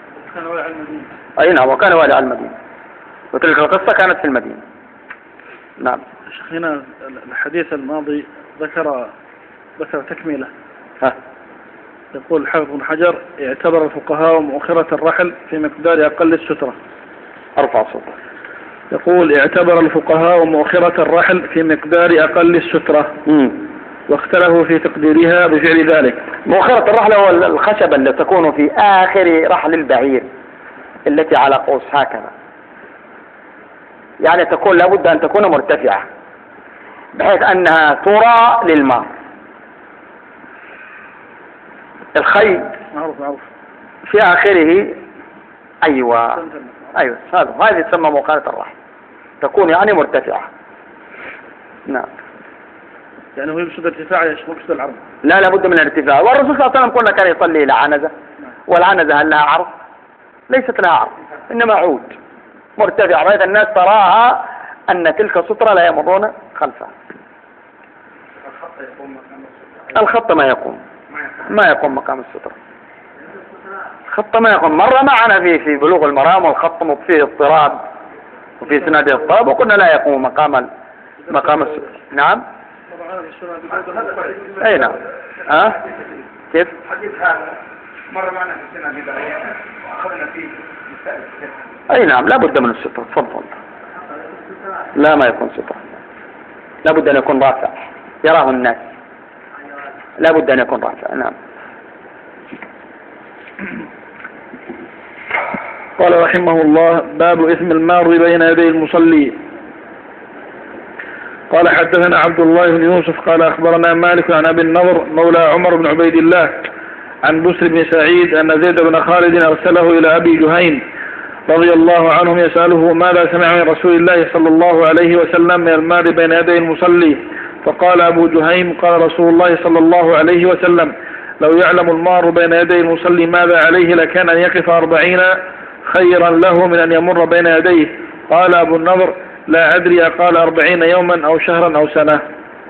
Speaker 2: أي نعم وكان والي على المدينة وتلك القصة كانت في المدينة. نعم.
Speaker 1: شيخنا الحديث الماضي ذكر تكميله. يقول الحافظ بن حجر اعتبر الفقهاء مؤخرة الرحل في مقدار أقل السترة.
Speaker 2: أرفع صوتك.
Speaker 1: يقول اعتبر الفقهاء مؤخرة الرحل في مقدار أقل السترة واختلفوا في تقديرها بفعل ذلك.
Speaker 2: مؤخرة الرحل هو الخشبة التي تكون في آخر رحل البعير التي على قوس هكذا، يعني تكون لابد أن تكون مرتفعة بحيث أنها ترى للماء. الخيل
Speaker 1: معروف
Speaker 2: في آخره. أيوة هذه تسمى مؤخرة الرحل، تكون يعني مرتفعة. نعم.
Speaker 1: يعني هو يقصد ارتفاع يقصد العرض؟
Speaker 2: لا لابد من الارتفاع. والرسول صلى الله عليه وسلم قلنا كان يصلي إلى عنزة، والعنزة هل لها عرض؟ ليست لها عرض إنما عود مرتفع بحيث الناس تراها أن تلك سترة لا يمرون خلفها. الخط ما يقوم مقام السترة. الخط ما يقوم. مرة معنا في بلوغ المرام والخط فيه اضطراب وفي سناد اضطراب وقلنا لا يقوم مقام السترة. نعم. أي نعم. كيف؟
Speaker 3: الحديث هذا مرة معنا في السنة بداية وأخذنا فيه مسائل.
Speaker 2: أي نعم لا بد من السترة. تفضل. لا ما يكون سترة، لا بد أن يكون رافع يراه الناس، لا بد أن يكون رافع. نعم.
Speaker 1: قال رحمه الله باب إثم المار بين يدي المصلي. قال حدثنا عبد الله بن يوسف قال أخبرنا مالك عن أبي النضر مولى عمر بن عبيد الله عن بسر بن سعيد أن زيد بن خالد أرسله إلى أبي جهيم رضي الله عنهم يسأله ماذا سمع من رسول الله صلى الله عليه وسلم من المار بين يدي المصلي، فقال أبو جهيم قال رسول الله صلى الله عليه وسلم لو يعلم المار بين يدي المصلي ماذا عليه لكان أن يقف 40 خيرا له من أن يمر بين يديه. قال أبو النضر لا أدري قال 40 يوما أو شهرا أو سنة.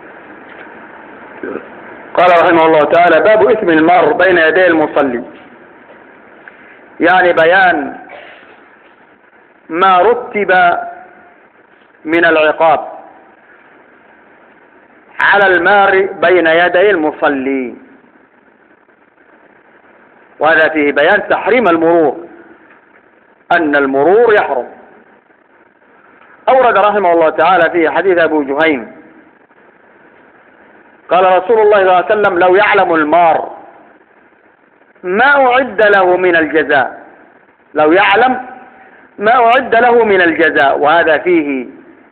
Speaker 2: قال رحمه الله تعالى باب إثم المار بين يدي المصلي، يعني بيان ما رتب من العقاب على المار بين يدي المصلي، وهذا فيه بيان تحريم المرور، أن المرور يحرم. أورد رحمه الله تعالى في حديث أبو جهيم قال رسول الله صلى الله عليه وسلم لو يعلم المار ما أعد له من الجزاء، لو يعلم ما أعد له من الجزاء. وهذا فيه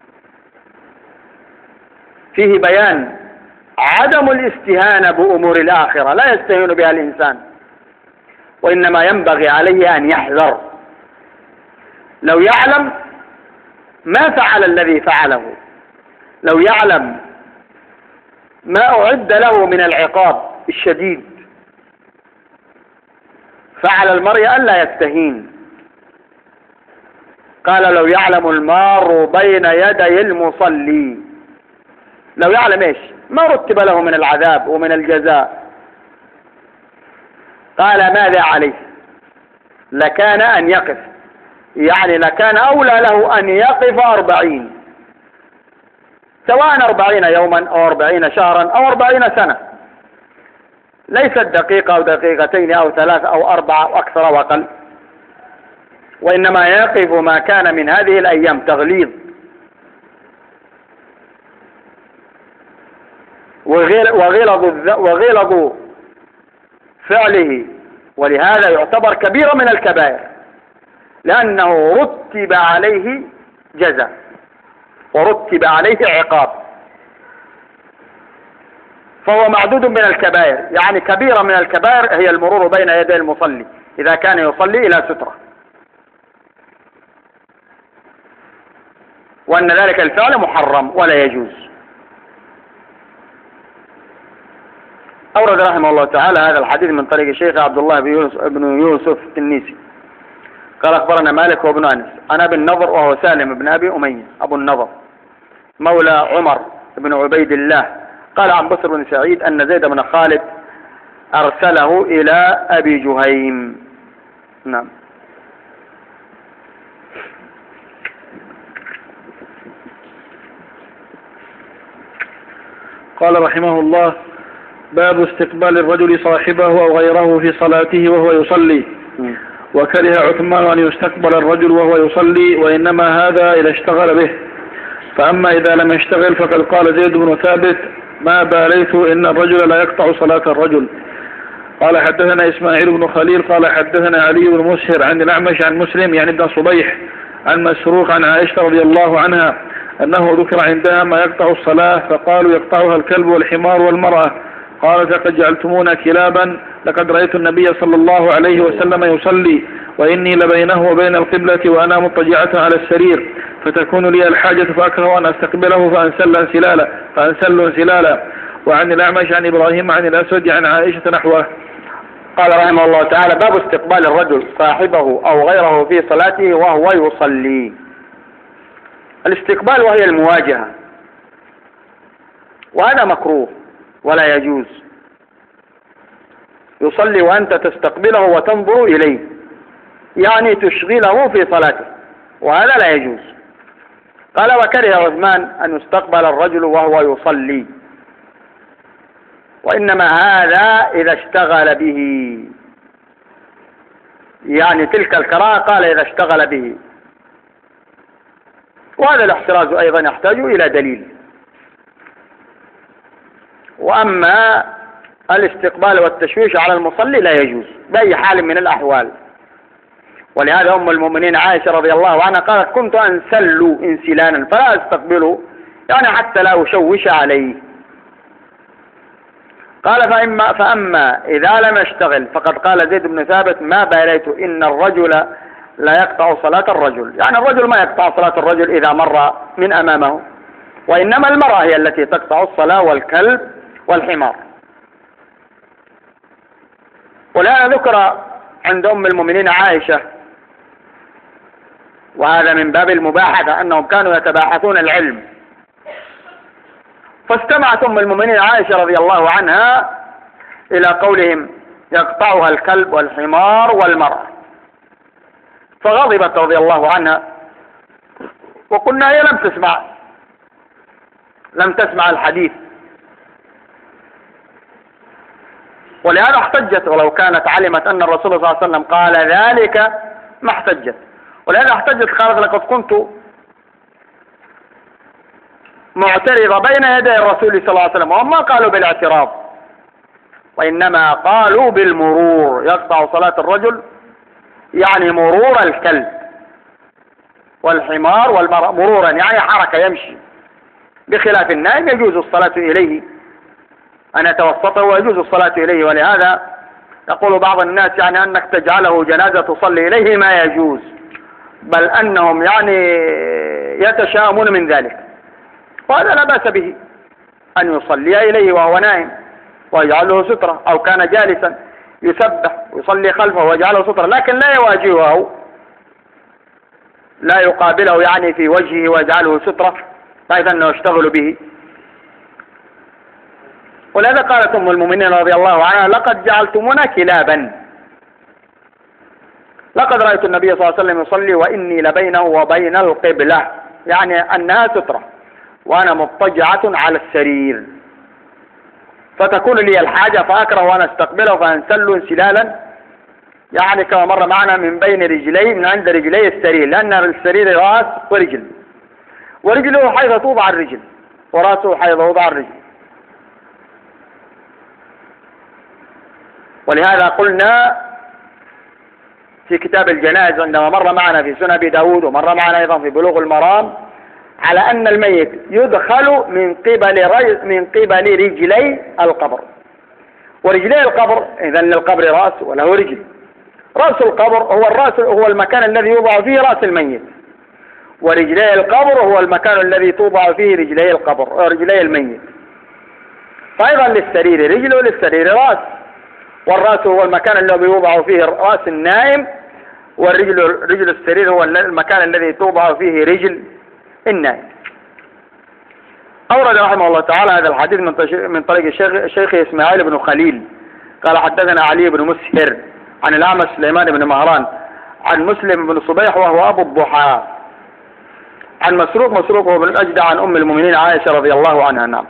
Speaker 2: بيان عدم الاستهانة بأمور الآخرة، لا يستهين بها الإنسان، وإنما ينبغي عليه أن يحذر. لو يعلم ما فعل الذي فعله، لو يعلم ما أعد له من العقاب الشديد، فعلى المرء ألا يستهين. قال لو يعلم المار بين يدي المصلي، لو يعلم ايش ما رتب له من العذاب ومن الجزاء، قال ماذا عليه؟ لكان أن يقف، يعني لكان أولى له أن يقف 40، سواء 40 يوما أو 40 شهرا أو 40 سنة، ليست دقيقة أو دقيقتين أو 3 أو 4 أو أكثر أو أقل، وإنما يقف ما كان من هذه الأيام تغليظ وغلظ فعله، ولهذا يعتبر كبيرة من الكبائر، لأنه رتب عليه جزاء ورتب عليه عقاب، فهو معدود من الكبائر. يعني كبيرة من الكبائر هي المرور بين يدي المصلي إذا كان يصلي إلى سترة، وأن ذلك الفعل محرم ولا يجوز. أورد رحمه الله تعالى هذا الحديث من طريق الشيخ عبد الله بن يوسف التنيسي قال أخبرنا مالك وابن أنس عن أبي النضر وهو سالم بن أبي أمية أبو النضر مولى عمر بن عبيد الله قال عن بصر بن سعيد أن زيد بن خالد أرسله إلى أبي جهيم. نعم.
Speaker 1: قال رحمه الله: باب استقبال الرجل صاحبه أو غيره في صلاته وهو يصلي. وكره عثمان أن يستقبل الرجل وهو يصلي، وإنما هذا إذا اشتغل به، فأما إذا لم يشتغل فقد قال زيد بن ثابت: ما باليت إن الرجل لا يقطع صلاة الرجل. قال حدثنا إسماعيل بن خليل قال حدثنا علي بن مسهر عن الأعمش عن مسلم يعني ابن صبيح عن مسروق عن عائشة رضي الله عنها أنه ذكر عندها ما يقطع الصلاة، فقالوا: يقطعها الكلب والحمار والمرأة. قالت: لقد جعلتمونا كلابا، لقد رأيت النبي صلى الله عليه وسلم يصلي وإني لبينه وبين القبلة وأنا مضطجعة على السرير، فتكون لي الحاجة فأكره أن أستقبله فأنسل انسلالا. وعن الأعمش عن إبراهيم عن الأسود عن عائشة نحوه.
Speaker 2: قال رحمه الله تعالى: باب استقبال الرجل صاحبه أو غيره في صلاته وهو يصلي. الاستقبال وهي المواجهة، وهذا مكروه ولا يجوز. يصلي وأنت تستقبله وتنظر إليه، يعني تشغله في صلاته، وهذا لا يجوز. قال: وكره عثمان أن يستقبل الرجل وهو يصلي، وإنما هذا إذا اشتغل به، يعني تلك الكراهة قال إذا اشتغل به، وهذا الاحتراز أيضا يحتاج إلى دليل. وأما الاستقبال والتشويش على المصلي لا يجوز بأي حال من الأحوال. ولهذا أم المؤمنين عائشة رضي الله عنها قالت: كنت أنسل انسلانا فلا أستقبله، يعني حتى لا أشوش عليه. قال: فأما إذا لم يشتغل فقد قال زيد بن ثابت: ما باليت إن الرجل لا يقطع صلاة الرجل، يعني الرجل ما يقطع صلاة الرجل إذا مر من أمامه، وإنما المرأة هي التي تقطع الصلاة والكلب والحمار. ولهذا ذكر عند أم المؤمنين عائشة، وهذا من باب المباحثة، أنهم كانوا يتباحثون العلم، فاستمعت أم المؤمنين عائشة رضي الله عنها إلى قولهم: يقطعها الكلب والحمار والمرأة، فغضبت رضي الله عنها، وقلنا هي لم تسمع الحديث، ولهذا احتجت، ولو كانت علمت أن الرسول صلى الله عليه وسلم قال ذلك ما احتجت. ولهذا احتجت قالت: لقد كنت معترضة بين يدي الرسول صلى الله عليه وسلم، وهم ما قالوا بالاعتراض، وإنما قالوا بالمرور. يقطع صلاة الرجل يعني مرور الكلب والحمار والمرأة، مرورا يعني حركة يمشي، بخلاف النائم يجوز الصلاة إليه، أن يتوسطه ويجوز الصلاة إليه. ولهذا يقول بعض الناس يعني أنك تجعله جنازة تصلي إليه ما يجوز، بل أنهم يعني يتشاءمون من ذلك، وهذا لا بأس به أن يصلي إليه وهو نائم ويجعله سترة، أو كان جالسا يسبح ويصلي خلفه ويجعله سترة، لكن لا يواجهه لا يقابله يعني في وجهه ويجعله سترة بحيث أنه يشتغل به. ولهذا قالت أم المؤمنين رضي الله عنها: لقد جعلتمونا كلابا. لقد رأيت النبي صلى الله عليه وسلم يصلي وإني لبينه وبين القبلة، يعني أنها سترة، وأنا مضطجعة على السرير، فتكون لي الحاجة فأكره أن أستقبله فأنسل انسلالا، يعني كما مر معنا من بين رجلي، من عند رجلي السرير، لأن السرير رأس ورجل، ورجله حيث توضع الرجل، ورأسه حيث وضع الرجل. ولهذا قلنا في كتاب الجنائز عندما مر معنا في سنن أبي داود ومر معنا أيضا في بلوغ المرام على أن الميت يدخل من قبل رجلي القبر، ورجلي القبر إذا للقبر رأس وله رجل. رأس القبر هو المكان الذي يوضع فيه رأس الميت، ورجلي القبر هو المكان الذي توضع فيه رجلي الميت. فأيضا للسرير رجل وللسرير رأس، والرأس هو المكان الذي يوضع فيه رأس النائم، رجل السرير هو المكان الذي توضع فيه رجل النائم. أورد رحمه الله تعالى هذا الحديث من طريق الشيخ إسماعيل بن خليل قال: حدثنا علي بن مسهر عن الأعمش سليمان بن مهران عن مسلم بن صبيح وهو أبو الضحى عن مسروق هو بن الأجدع عن أم المؤمنين عائشة رضي الله عنها. نعم.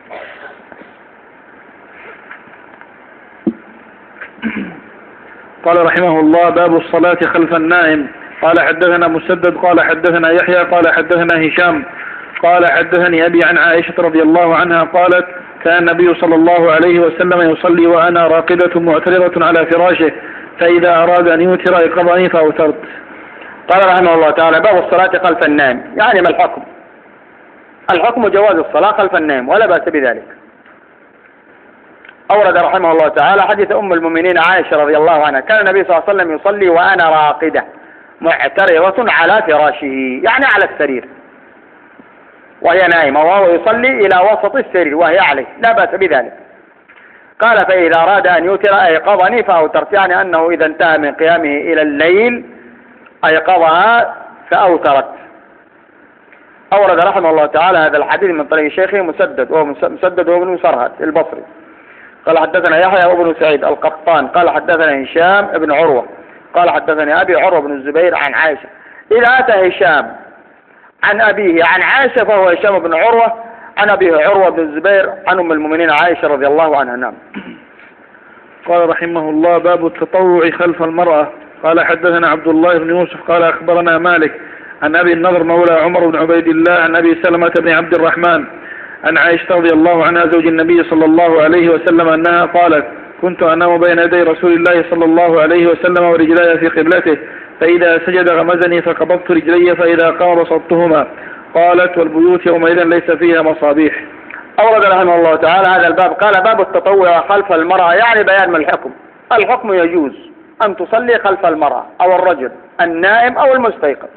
Speaker 1: قال رحمه الله: باب الصلاة خلف النائم. قال حدثنا مسدد قال حدثنا يحيى قال حدثنا هشام قال حدثني أبي عن عائشة رضي الله عنها قالت: كان النبي صلى الله عليه وسلم يصلي وأنا راقدة معترضة على فراشه، فإذا أراد أن يوتر أيقظني فأوترت.
Speaker 2: قال رحمه الله تعالى: باب الصلاة خلف النائم، يعني ما الحكم؟ الحكم جواز الصلاة خلف النائم ولا بأس بذلك. أورد رحمه الله تعالى حديث أم المؤمنين عائشة رضي الله عنها: كان النبي صلى الله عليه وسلم يصلي وأنا راقدة معترضة على فراشه، يعني على السرير، وهي نائمة وهو يصلي إلى وسط السرير وهي عليه، لا بأس بذلك. قال: فإذا أراد أن يوتر أيقظني فأوترت، يعني أنه إذا انتهى من قيامه إلى الليل أيقظها فأوترت. أورد رحمه الله تعالى هذا الحديث من طريق شيخه مسدد وابن مسرهد البصري قال: حدثنا يحيى وابن سعيد القطان قال: حدثنا هشام ابن عروة قال: حدثني أبي عروة بن الزبير عن عائشة. إذا أتى هشام عن أبيه عن عائشة فهو هشام بن عروة عن أبيه عروة بن الزبير عن أم المؤمنين عائشة رضي الله عنها. نعم.
Speaker 1: قال رحمه الله: باب التطوع خلف المرأة. قال حدثنا عبد الله بن يوسف قال: أخبرنا مالك عن أبي النضر مولى عمر بن عبيد الله عن أبي سلمة بن عبد الرحمن عن عائشة رضي الله عنها زوج النبي صلى الله عليه وسلم أنها قالت: كنت أنام بين يدي رسول الله صلى الله عليه وسلم ورجلاي في قبلته، فإذا سجد غمزني فقبضت رجلي فإذا قام بسطتهما. قالت: والبيوت يومئذ ليس فيها مصابيح.
Speaker 2: أورد رحمه الله تعالى هذا الباب قال: باب التطوع خلف المرأة، يعني بيان ما الحكم. الحكم يجوز أن تصلي خلف المرأة أو الرجل النائم أو المستيقظ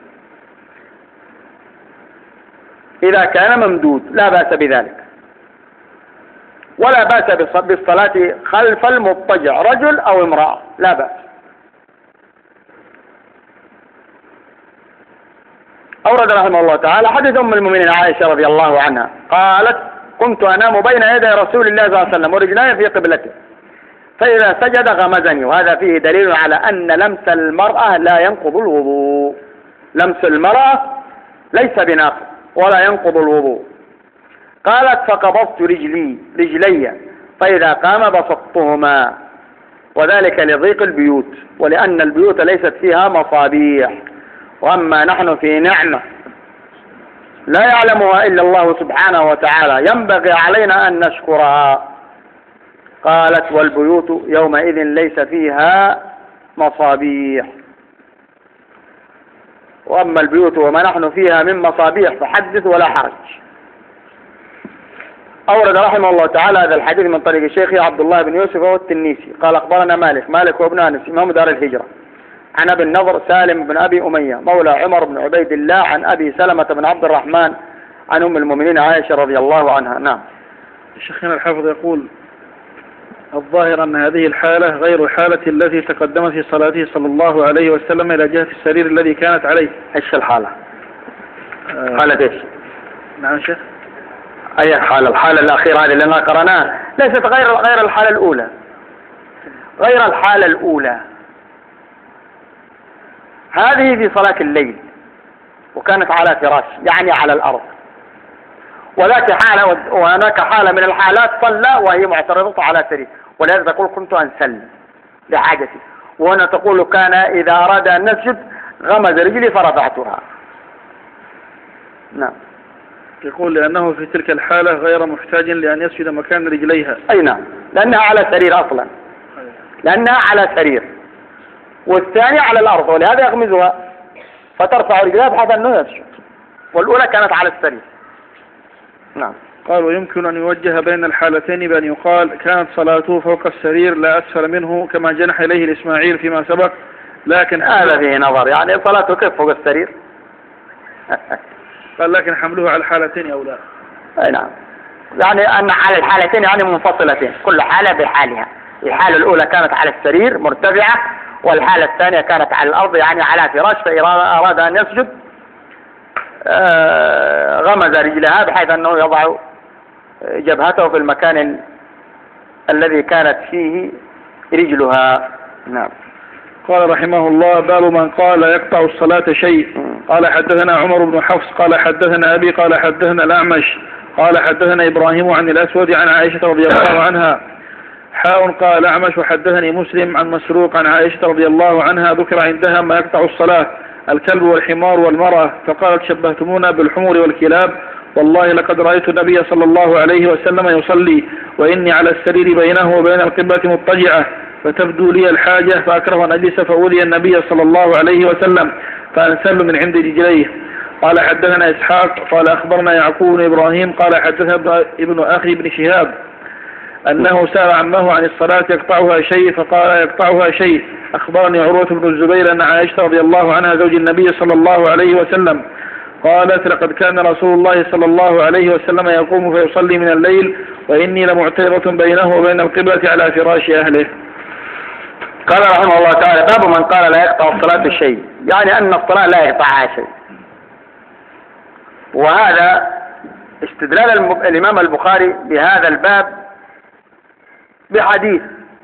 Speaker 2: إذا كان ممدود، لا بأس بذلك، ولا بأس بالصلاة خلف المضطجع رجل أو امرأة، لا بأس. أورد رحمه الله تعالى حديث أم المؤمنين عائشة رضي الله عنها قالت: كنت أنام بين يدي رسول الله صلى الله عليه وسلم ورجلاي في قبلته، فإذا سجد غمزني. وهذا فيه دليل على أن لمس المرأة لا ينقض الوضوء. لمس المرأة ليس بناقض ولا ينقض الوضوء. قالت: فقبضت رجلي فإذا قام بسطتهما، وذلك لضيق البيوت ولأن البيوت ليست فيها مصابيح، وأما نحن في نعمة لا يعلمها إلا الله سبحانه وتعالى، ينبغي علينا أن نشكرها. قالت: والبيوت يومئذ ليس فيها مصابيح. وأما البيوت وما نحن فيها من مصابيح فحدث ولا حرج. أورد رحمه الله تعالى هذا الحديث من طريق الشيخ عبد الله بن يوسف وهو التنيسي قال: أخبرنا مالك وابن أنس إمام دار الهجرة عن أبي النضر سالم بن أبي أمية مولى عمر بن عبيد الله عن أبي سلمة بن عبد الرحمن عن أم المؤمنين عائشة رضي الله عنها. نعم.
Speaker 1: شيخنا الحافظ يقول: الظاهر أن هذه الحالة غير الحالة التي تقدمت في صلاته صلى الله عليه وسلم إلى جهة السرير الذي كانت عليه.
Speaker 2: ايش الحالة؟ حالة ايش؟
Speaker 1: نعم شيخ.
Speaker 2: اي حالة؟ الحالة الأخيرة هذه اللي ما قرأناها ليست غير الحالة الأولى، غير الحالة الأولى. هذه في صلاة الليل وكانت على فراش يعني على الأرض، وهناك حالة من الحالات صلى وهي معترضة على سرير، ولهذا تقول كنت أنسل لحاجتي، وهنا تقول كان إذا أراد أن نسجد غمز رجلي فرفعتها. نعم.
Speaker 1: يقول لأنه في تلك الحالة غير محتاج لأن يسجد مكان رجليها.
Speaker 2: أي نعم، لأنها على سرير أصلا، لأنها على سرير، والثانية على الأرض، ولهذا يغمزها فترفع رجلها بحيث أنه يسجد، والأولى كانت على السرير. نعم.
Speaker 1: قال ويمكن أن يوجه بين الحالتين بأن يقال كانت صلاته فوق السرير لا أسفل منه كما جنح إليه الإسماعيل فيما سبق، لكن
Speaker 2: هذا فيه نظر، يعني صلاته كيف فوق السرير؟
Speaker 1: قال لكن حمله على الحالتين أو لا؟
Speaker 2: أي نعم، يعني أن على الحالتين يعني منفصلتين، كل حالة بحالها. الحالة الأولى كانت على السرير مرتفعة، والحالة الثانية كانت على الأرض يعني على فراش، فإذا أراد أن يسجد غمز رجلها بحيث أنه يضع جبهته في المكان الذي كانت فيه رجلها. نعم.
Speaker 1: قال رحمه الله باب من قال يقطع الصلاة شيء. قال حدثنا عمر بن حفص قال حدثنا أبي قال حدثنا الأعمش قال حدثنا إبراهيم عن الأسود عن عائشة رضي الله عنها قال الأعمش وحدثني مسلم عن مسروق عن عائشة رضي الله عنها ذكر عندها ما يقطع الصلاة الكلب والحمار والمرأة، فقالت شبهتمونا بالحمر والكلاب، والله لقد رأيت النبي صلى الله عليه وسلم يصلي وإني على السرير بينه وبين القبلة مضطجعة، فتبدو لي الحاجة فأكره أن أجلس فأولي النبي صلى الله عليه وسلم فأنسل من عند رجليه. قال حدثنا إسحاق قال أخبرنا يعقوب بن إبراهيم قال حدثنا ابن أخي بن شهاب أنه سأل عمه عن الصلاة يقطعها شيء فقال يقطعها شيء. أخبرني عروة بن الزبير أن عائشة رضي الله عنها زوج النبي صلى الله عليه وسلم قالت لقد كان رسول الله صلى الله عليه وسلم يقوم فيصلي من الليل وإني لمعترضة بينه وبين القبلة على فراش أهله.
Speaker 2: قال رحمه الله تعالى باب من قال لا يقطع الصلاة شيء، يعني أن الصلاة لا يقطعها شيء. وهذا استدلال الإمام البخاري بهذا الباب بحديث،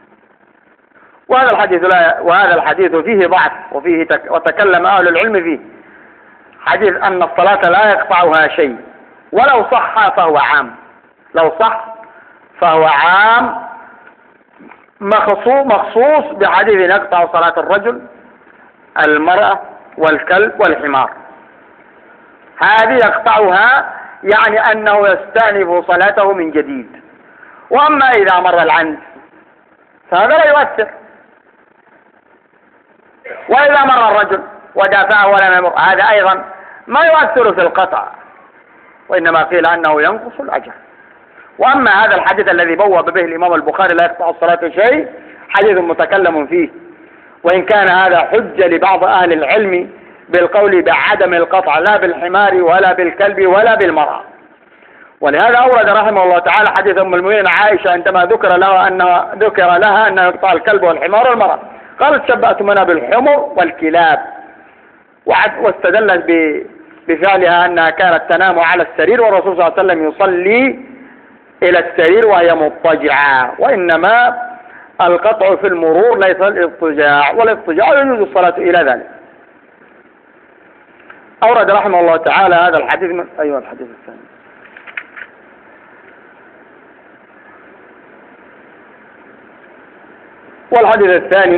Speaker 2: وهذا الحديث فيه ضعف وتكلم أهل العلم فيه. حديث أن الصلاة لا يقطعها شيء، ولو صح فهو عام، لو صح فهو عام مخصوص بحديث يقطع صلاة الرجل المرأة والكلب والحمار. هذه يقطعها يعني أنه يستأنف صلاته من جديد. وأما إذا مر العمد فهذا لا يؤثر، وإذا مر الرجل ودافعه ولم يمر هذا أيضا ما يؤثر في القطع، وإنما قيل أنه ينقص الأجر. وأما هذا الحديث الذي بوب به الإمام البخاري لا يقطع الصلاة شيء حديث متكلم فيه، وإن كان هذا حجة لبعض أهل العلم بالقول بعدم القطع لا بالحمار ولا بالكلب ولا بالمرأة. ولهذا أورد رحمه الله تعالى حديث أم المؤمنين عائشة عندما ذكر لها أن يقطع الكلب والحمار والمرأة، قالت شبهتمونا بالحمر والكلاب، واستدلت بفعلها أنها كانت تنام على السرير والرسول صلى الله عليه وسلم يصلي إلى السرير وهي مضطجعة، وإنما القطع في المرور ليس الاضطجاع، والاضطجاع يجوز الصلاة إلى ذلك. أورد رحمه الله تعالى هذا الحديث من أيها الحديث الثاني. والحديث الثاني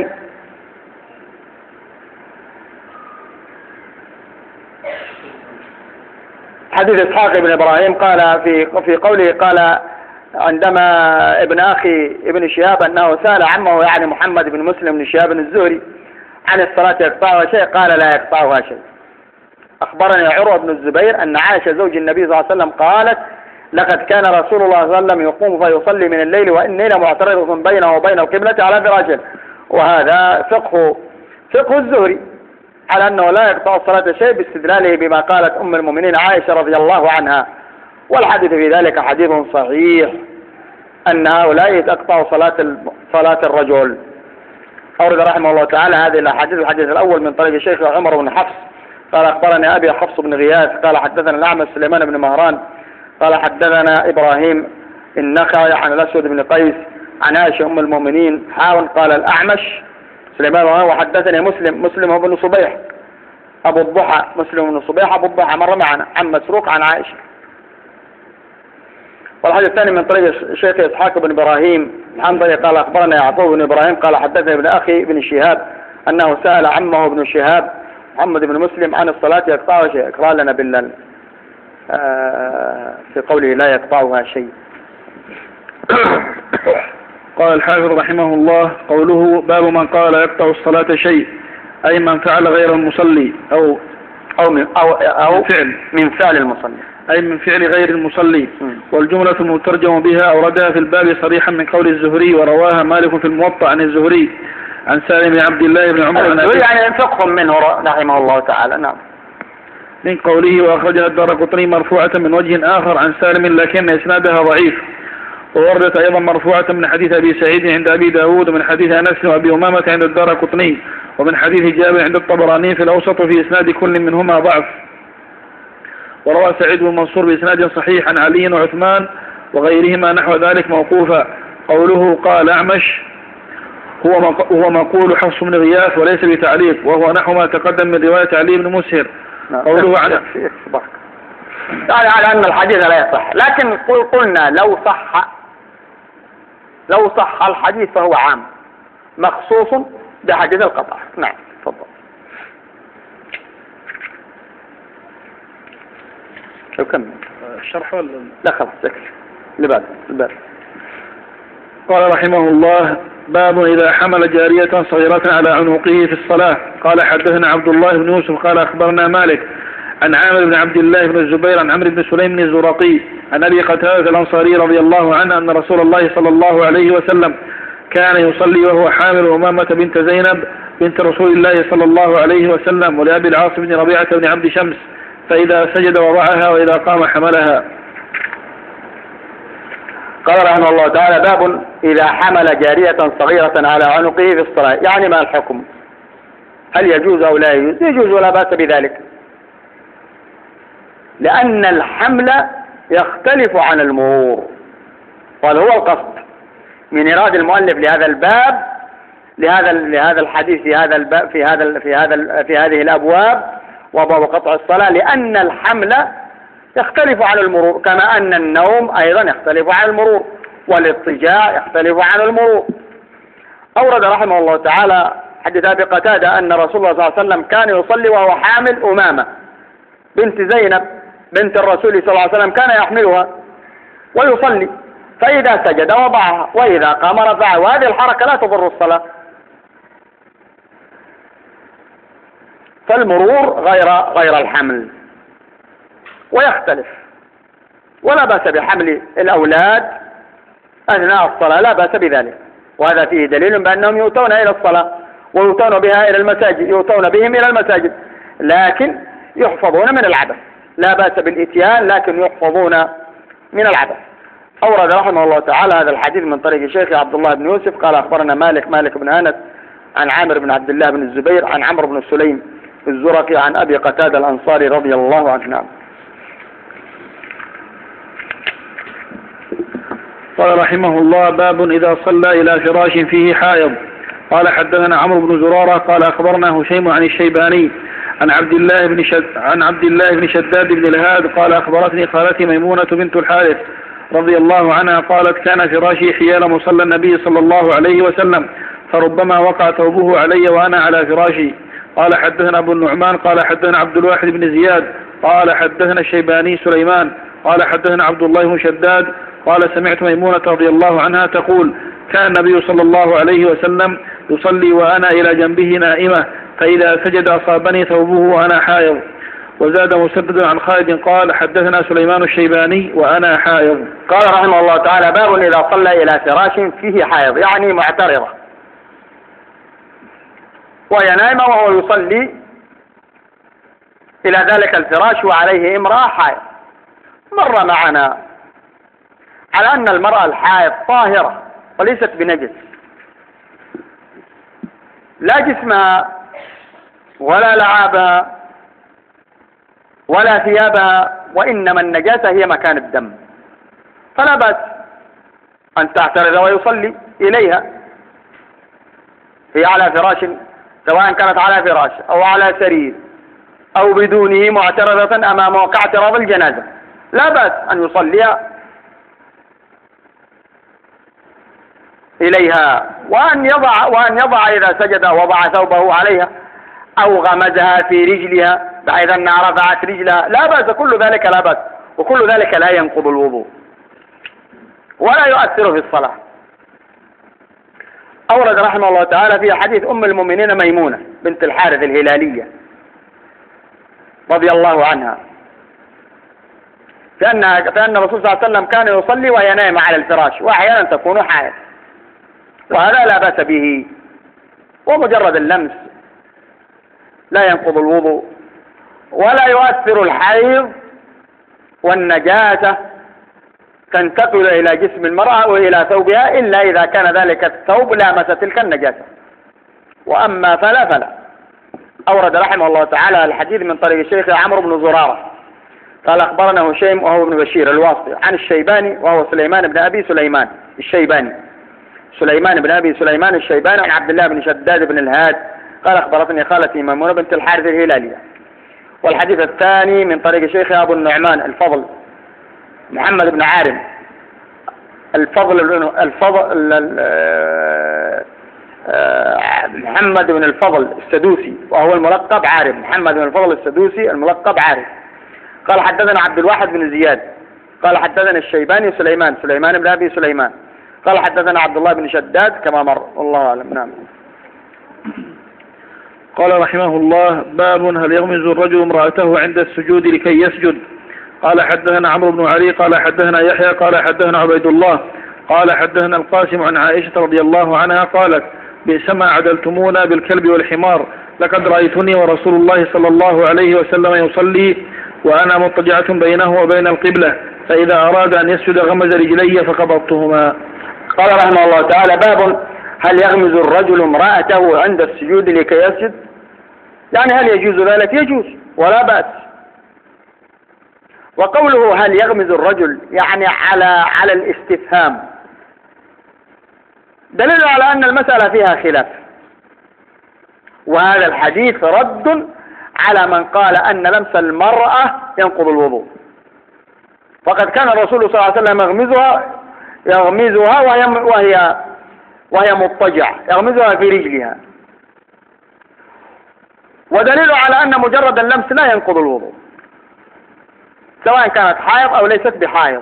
Speaker 2: حديث إسحاق بن إبراهيم قال في قوله قال عندما ابن أخي ابن شهاب أنه سأل عمه يعني محمد بن مسلم بن شهاب الزهري عن الصلاة يقطعها شيء قال لا يقطعها شيء. أخبرني عروة بن الزبير أن عائشة زوج النبي صلى الله عليه وسلم قالت لقد كان رسول الله صلى الله عليه وسلم يقوم فيصلي من الليل وإني لمعترضة بينه وبين القبلة على فراشه. وهذا فقه الزهري على أنه لا يقطع الصلاة شيء باستدلاله بما قالت أم المؤمنين عائشة رضي الله عنها، والحديث في ذلك حديث صحيح أن هؤلاء تقطع صلاة الرجل. أورد رحمه الله تعالى هذه الأحاديث. الحديث الأول من طريق الشيخ عمر بن حفص قال أخبرني أبي حفص بن غياث قال حدثنا الأعمش سليمان بن مهران قال حدثنا إبراهيم النخعي عن الأسود بن قيس عن عائشة أم المؤمنين قال الأعمش سليمان بن مهران وحدثني مسلم بن صبيح أبو الضحى مسلم بن صبيح أبو الضحى مر معنا عن مسروق عن عائشة. والحديث الثاني من طريق الشيخ إسحاق بن إبراهيم الحنظلي قال أخبرنا يعقوب بن إبراهيم قال حدثني ابن أخي بن شهاب أنه سأل عمه ابن شهاب محمد بن مسلم عن الصلاة يقطعها شيء. اقرأ لنا بالله في قوله لا يقطعها شيء.
Speaker 1: قال الحافظ رحمه الله قوله باب من قال يقطع الصلاة شيء أي من فعل غير المصلي أو
Speaker 2: من فعل المصلي
Speaker 1: أي من فعل غير المصلي. والجملة المترجم بها أوردها في الباب صريحا من قول الزهري ورواها مالك في الموطأ عن الزهري عن سالم بن عبد الله بن عمر
Speaker 2: يعني ينفقهم منه رحمه الله تعالى. نعم.
Speaker 1: من قوله وأخرجها الدارقطني مرفوعة من وجه آخر عن سالم لكن إسنادها ضعيف. ووردت أيضا مرفوعة من حديث أبي سعيد عند أبي داود ومن حديث أنس وأبي أمامة عند الدارقطني ومن حديث جابر عند الطبراني في الأوسط في إسناد كل منهما ضعف. وروى سعيد بن منصور بإسناد صحيح عن علي وعثمان وغيرهما نحو ذلك موقوفا. قوله قال أعمش هو مقول حفص بن غياث وليس بتعليق وهو نحو ما تقدم من رواية علي بن مسهر. قوله عن
Speaker 2: يعني على أن الحديث لا يصح لكن قلنا لو صح الحديث فهو عام مخصوص بحديث القطع. نعم تفضل. كمل
Speaker 1: الشرح ولا
Speaker 2: لا خلاص ذكر اللي بعد.
Speaker 1: قال رحمه الله باب إذا حمل جارية صغيرة على عنقه في الصلاة. قال حدثنا عبد الله بن يوسف قال أخبرنا مالك عن عامر بن عبد الله بن الزبير عن عمرو بن سليم الزرقي عن أبي قتادة الأنصاري رضي الله عنه أن رسول الله صلى الله عليه وسلم كان يصلي وهو حامل أمامة بنت زينب بنت رسول الله صلى الله عليه وسلم ولأبي العاص بن ربيعة بن عبد شمس فإذا سجد وضعها وإذا قام حملها.
Speaker 2: قال رحمه الله تعالى باب إذا حمل جارية صغيرة على عنقه في الصلاة. يعني ما الحكم؟ هل يجوز أو لا يجوز؟ يجوز ولا بأس بذلك لأن الحمل يختلف عن المرور. وهذا هو القصد من إيراد المؤلف لهذا الباب لهذا الحديث في هذه الأبواب وباب قطع الصلاة لأن الحمل يختلف عن المرور كما أن النوم أيضا يختلف عن المرور والاضطجاع يختلف عن المرور. أورد رحمه الله تعالى حديث أبي قتادة أن رسول الله صلى الله عليه وسلم كان يصلي وهو حامل أمامة بنت زينب بنت الرسول صلى الله عليه وسلم كان يحملها ويصلي فإذا سجد وضعها وإذا قام رفعها وهذه الحركة لا تضر الصلاة. فالمرور غير الحمل ويختلف. ولا بأس بحمل الأولاد أثناء الصلاة لا بأس بذلك وهذا فيه دليل بأنهم يؤتون إلى الصلاة ويؤتون بها إلى المساجد يؤتون بهم إلى المساجد لكن يحفظون من العبث. لا بأس بالإتيان لكن يحفظون من العبث. أورد رحمه الله تعالى هذا الحديث من طريق الشيخ عبد الله بن يوسف قال أخبرنا مالك بن أنس عن عامر بن عبد الله بن الزبير عن عمرو بن سليم الزرقي عن أبي قتادة الأنصاري رضي الله عنه.
Speaker 1: قال رحمه الله باب إذا صلى إلى فراش فيه حائض. قال حدثنا عمرو بن زرارة قال أخبرنا هشيم عن الشيباني عن عبد الله بن شداد بن الهاد قال أخبرتني خالتي ميمونة بنت الحارث رضي الله عنها قالت كان فراشي حيال مصلى النبي صلى الله عليه وسلم فربما وقع ثوبه علي وأنا على فراشي. قال حدثنا أبو النعمان قال حدثنا عبد الواحد بن زياد قال حدثنا الشيباني سليمان قال حدثنا عبد الله بن شداد قال سمعت ميمونة رضي الله عنها تقول كان النبي صلى الله عليه وسلم يصلي وأنا إلى جنبه نائمة فإذا سجد أصابني ثوبه وأنا حائض. وزاد مسدد عن خالد قال حدثنا سليمان الشيباني وأنا حائض.
Speaker 2: قال رحمه الله تعالى باب إذا صلى إلى فراش فيه حائض يعني معترضة وهي نائمة وهو يصلي إلى ذلك الفراش وعليه امرأة حائض. مر معنا على أن المرأة الحائض طاهرة وليست بنجس، لا جسمها ولا لعابها ولا ثيابها، وإنما النجاسة هي مكان الدم، فلا بأس أن تعترض ويصلي إليها. هي على فراش، سواء كانت على فراش أو على سرير أو بدونه معترضة أمامه كاعتراض الجنازة، لا بأس أن يصلي إليها، وأن يضع إذا سجد وضع ثوبه عليها أو غمزها في رجلها بحيث أنها رفعت رجلها، لا بأس، كل ذلك لا بأس، وكل ذلك لا ينقض الوضوء ولا يؤثر في الصلاة. أورد رحمه الله تعالى في حديث أم المؤمنين ميمونة بنت الحارث الهلالية رضي الله عنها فأن الرسول صلى الله عليه وسلم كان يصلي وهي نائمة على الفراش، وأحيانا تكون حائض، وهذا لا بأس به، ومجرد اللمس لا ينقض الوضوء ولا يؤثر الحيض، والنجاسة تنتقل إلى جسم المرأة وإلى ثوبها إلا إذا كان ذلك الثوب لامس تلك النجاسة، وأما فلا. أورد رحمه الله تعالى الحديث من طريق الشيخ عمرو بن زرارة قال أخبرنا هشيم وهو ابن بشير الواسطي عن الشيباني وهو سليمان بن أبي سليمان الشيباني، سليمان بن أبي سليمان الشيباني عن عبد الله بن شداد بن الهاد قال أخبرتني خالتي ميمونة بنت الحارث الهلالية. والحديث الثاني من طريق الشيخ أبو النعمان الفضل محمد بن عارم محمد بن الفضل السدوسي وهو الملقب عارم، محمد بن الفضل السدوسي الملقب عارم قال حدثنا عبد الواحد بن زياد قال حدثنا الشيباني سليمان بن أبي سليمان قال حدثنا عبد الله بن شداد كما مر، والله أعلم. نعم.
Speaker 1: قال رحمه الله: باب هل يغمز الرجل امرأته عند السجود لكي يسجد؟ قال حدثنا عمرو بن علي قال حدثنا يحيى قال حدثنا عبيد الله قال حدثنا القاسم عن عائشة رضي الله عنها قالت: بئس ما عدلتمونا بالكلب والحمار، لقد رأيتني ورسول الله صلى الله عليه وسلم يصلي وأنا مضطجعة بينه وبين القبلة، فإذا أراد أن يسجد غمز رجلي فقبضتهما.
Speaker 2: قال رحمه الله تعالى: باب هل يغمز الرجل امرأته عند السجود لكي يسجد؟ يعني هل يجوز ذلك؟ يجوز ولا بأس. وقوله هل يغمز الرجل يعني على الاستفهام، دليل على أن المسألة فيها خلاف، وهذا الحديث رد على من قال أن لمس المرأة ينقض الوضوء، فقد كان الرسول صلى الله عليه وسلم يغمزها وهي مضطجع، يغمزها في رجلها، ودليل على أن مجرد اللمس لا ينقض الوضوء سواء كانت حائض أو ليست بحائض،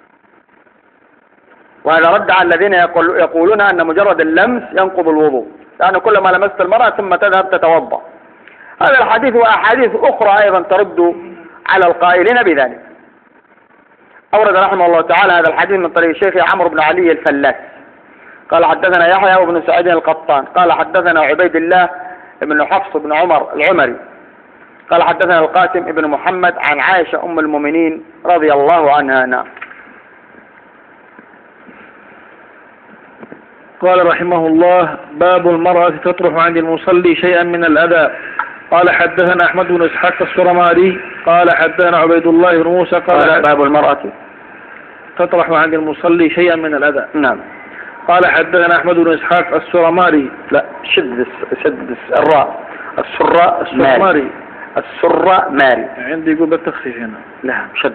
Speaker 2: وهذا رد على الذين يقولون أن مجرد اللمس ينقض الوضوء، لأن كل ما لمست المرأة ثم تذهب تتوضأ. هذا الحديث وأحاديث أخرى أيضا ترد على القائلين بذلك. أورد رحمه الله تعالى هذا الحديث من طريق الشيخ عمرو بن علي الفلاس قال حدثنا يحيى وابن سعيد القطان قال حدثنا عبيد الله بن حفص بن عمر العمري قال حدثنا القاسم بن محمد عن عائشة أم المؤمنين رضي الله عنها. نعم.
Speaker 1: قال رحمه الله: باب المرأة تطرح عند المصلي شيئا من الأذى. قال حدثنا أحمد بن إسحاق السرماري قال حدثنا عبيد الله بن موسى قال
Speaker 2: باب المرأة
Speaker 1: تطرح عند المصلي شيئا من الأذى.
Speaker 2: نعم.
Speaker 1: قال حدثنا أحمد بن إسحاق السرماري،
Speaker 2: لا شد الراء، السرماري السرماري
Speaker 1: عندي يقول بالتخفيف هنا.
Speaker 2: لا شد.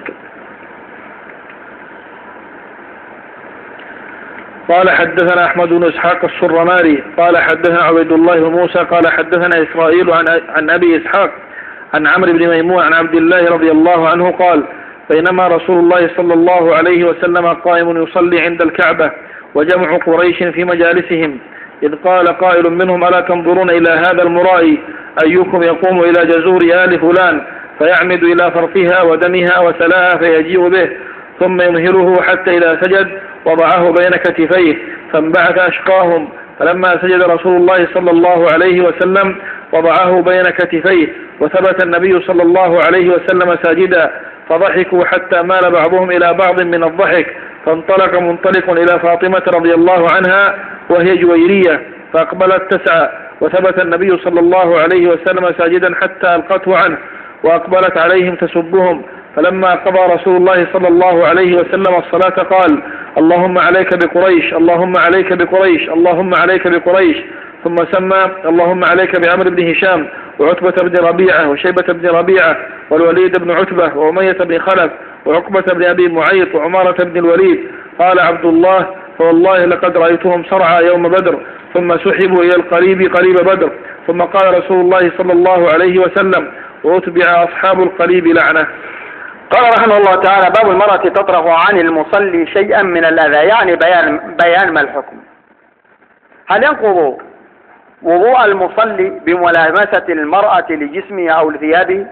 Speaker 1: قال حدثنا أحمد بن إسحاق السرماري قال حدثنا عبيد الله بن موسى قال حدثنا إسرائيل عن أبي إسحاق عن عمرو بن ميمون عن عبد الله رضي الله عنه قال: بينما رسول الله صلى الله عليه وسلم قائم يصلي عند الكعبة وجمع قريش في مجالسهم، إذ قال قائل منهم: ألا تنظرون إلى هذا المرائي؟ أيكم يقوم إلى جزور آل فلان فيعمد إلى فرثها ودمها وسلاها فيجيء به، ثم يمهله حتى إذا سجد وضعه بين كتفيه، فانبعث أشقاهم، فلما سجد رسول الله صلى الله عليه وسلم وضعه بين كتفيه، وثبت النبي صلى الله عليه وسلم ساجدا، فضحكوا حتى مال بعضهم إلى بعض من الضحك، فانطلق منطلق إلى فاطمة رضي الله عنها وهي جويرية فأقبلت تسعى، وثبت النبي صلى الله عليه وسلم ساجدا حتى ألقته عنه، وأقبلت عليهم تسبهم، فلما قضى رسول الله صلى الله عليه وسلم الصلاة قال: اللهم عليك بقريش، اللهم عليك بقريش، اللهم عليك بقريش، ثم سمى: اللهم عليك بعمرو بن هشام وعتبة بن ربيعة وشيبة بن ربيعة والوليد بن عتبة وأمية بن خلف وعقبة بن أبي معيط وعمارة بن الوليد. قال عبد الله: فوالله لقد رأيتهم صرعى يوم بدر، ثم سحبوا إلى القريب قريب بدر. ثم قال رسول الله صلى الله عليه وسلم: وأتبع أصحاب القريب لعنة.
Speaker 2: قال رحمه الله تعالى: باب المرأة تطرح عن المصلي شيئا من الأذى، يعني بيان ما الحكم. هل ينقض وضوء المصلي بملامسة المرأة لجسمه أو لثيابه؟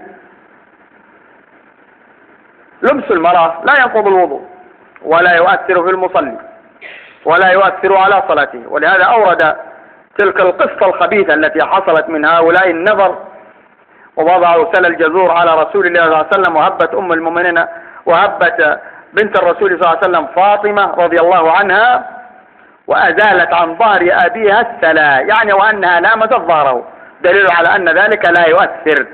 Speaker 2: لمس المرأة لا ينقض الوضوء ولا يؤثر في المصلي ولا يؤثر على صلاته، ولهذا أورد تلك القصة الخبيثة التي حصلت من هؤلاء النفر، ووضعوا سل الجزور على رسول الله صلى الله عليه وسلم، وهبت أم المؤمنين وهبت بنت الرسول صلى الله عليه وسلم فاطمة رضي الله عنها، وأزالت عن ظهر أبيها السلا، يعني وأنها لامست ظهره، دليل على أن ذلك لا يؤثر.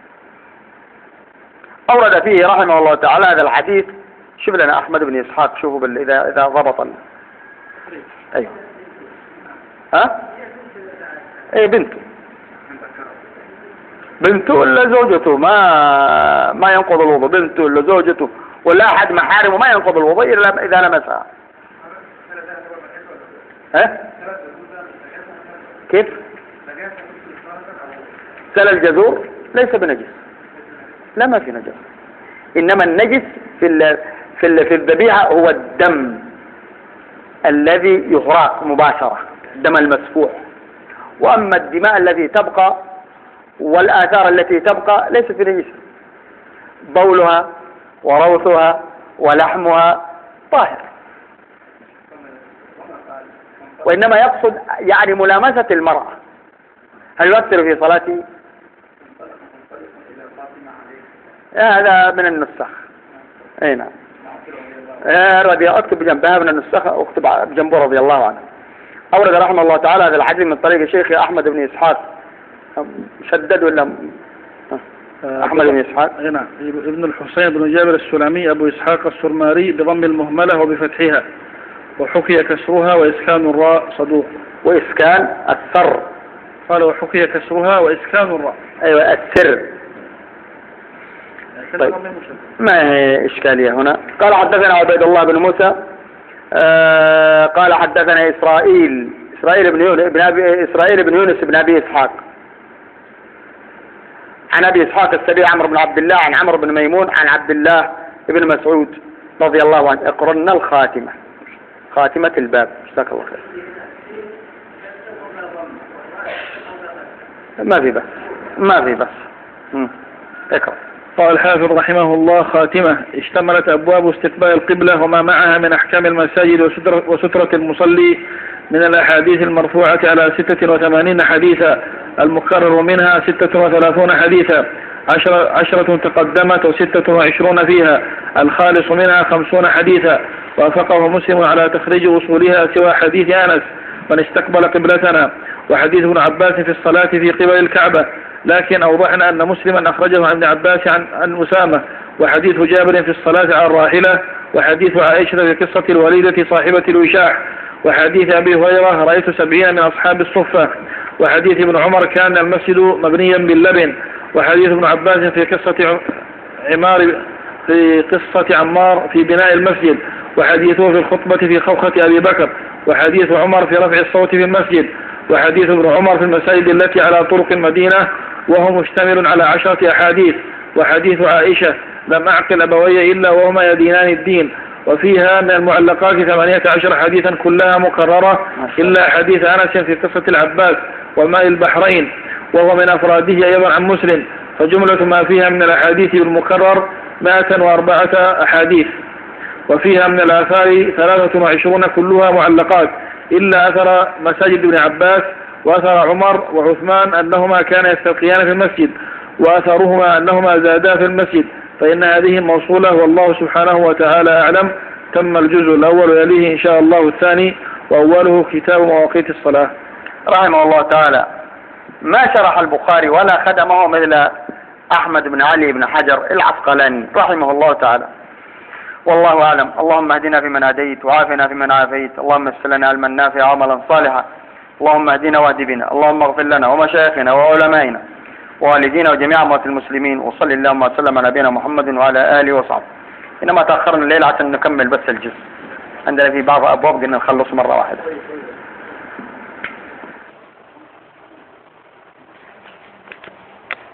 Speaker 2: أورد فيه رحمه الله تعالى هذا الحديث. شوف لنا أحمد بن إسحاق، شوفوا إذا ضبط. أيوه أي بنته ولا زوجته ما ينقض الوضوء، بنته ولا زوجته ولا أحد محارمه ما ينقض الوضوء إلا إذا لمسها. كيف؟ سل الجزور ليس بنجس، لا ما في نجس، إنما النجس في الذبيحة هو الدم الذي يهراق مباشرة، الدم المسفوح. وأما الدماء التي تبقى والآثار التي تبقى ليست بنجس، بولها وروثها ولحمها طاهر، وإنما يقصد يعني ملامسة المرأة. هل يؤثر في صلاته؟ هذا من النسخ. اي نعم، اكتب جنبها من النسخ، اكتب بجنبه رضي الله عنه. أورد رحمه الله تعالى هذا الحديث من طريق شيخ أحمد بن إسحاق. شدد ولا أحمد بن إسحاق؟
Speaker 1: نعم، ابن الحسين بن جابر السلمي أبو إسحاق السرماري بضم المهملة وبفتحها، وحكي كسرها وإسكان الراء صدوق.
Speaker 2: وإسكان الثر،
Speaker 1: قال وحكي كسرها وإسكان الراء.
Speaker 2: أيوة السر. طيب ما هي إشكالية هنا. قال حدثنا عبيد الله بن موسى قال حدثنا إسرائيل بن يونس بن أبي إسحاق عن أبي إسحاق السبيعي عمرو بن عبد الله عن عمرو بن ميمون عن عبد الله بن مسعود رضي الله عنه. اقرن الخاتمة، خاتمة الباب. جزاك الله خير. ما في بس اقرأ.
Speaker 1: قال الحافظ رحمه الله: خاتمة اشتملت أبواب استقبال القبلة وما معها من أحكام المساجد وسترة المصلي من الأحاديث المرفوعة على 86 حديثا، المكرر منها 36 حديثا، 10 تقدمت و26 فيها، الخالص منها 50 حديثا. وافقه مسلم على تخريج وصولها سوى حديث أنس من استقبل قبلتنا، وحديث ابن عباس في الصلاة في قبل الكعبة، لكن أوضحنا أن مسلما أخرجه عن ابن عباس عن أسامة، وحديث جابر في الصلاة على الراحلة، وحديث عائشة في قصة الوليدة صاحبة الوشاح، وحديث أبي هريرة رأيت 70 من أصحاب الصفة، وحديث ابن عمر كان المسجد مبنيا باللبن، وحديث ابن عباس في قصة عمار في بناء المسجد، وحديثه في الخطبة في خوخة أبي بكر، وحديث عمر في رفع الصوت في المسجد، وحديث ابن عمر في المساجد التي على طرق المدينة وهو مشتمل على 10 أحاديث، وحديث عائشة لم أعقل أبوي إلا وهما يدينان الدين، وفيها من المعلقات 18 حديثا كلها مكررة إلا حديث أنس في قصة العباس وماء البحرين، وهو من أفراده أيضا عن مسلم، فجملة ما فيها من الأحاديث بالمكرر 104 أحاديث، وفيها من الآثار 23 كلها معلقات إلا أثر مساجد ابن عباس وأثر عمر وعثمان أنهما كانا يستلقيان في المسجد، وأثرهما أنهما زادا في المسجد، فإن هذه موصولة، والله سبحانه وتعالى أعلم. تم الجزء الأول ويليه إن شاء الله الثاني، وأوله كتاب مواقيت الصلاة.
Speaker 2: رحمه الله تعالى. ما شرح البخاري ولا خدمه مثل أحمد بن علي بن حجر العسقلاني رحمه الله تعالى. والله أعلم. اللهم اهدنا فيمن هديت وعافنا فيمن عافيت، اللهم يسر لنا علما نافعا عملا صالحا، اللهم اهدنا واهد بنا، اللهم اغفر لنا ومشايخنا وعلمائنا ووالدينا وجميع أموات المسلمين، وصلى اللهم وسلم على نبينا محمد وعلى آله وصحبه. إنما تأخرنا الليل عشان نكمل بس الجزء، عندنا في بعض أبواب قلنا نخلص مرة واحدة.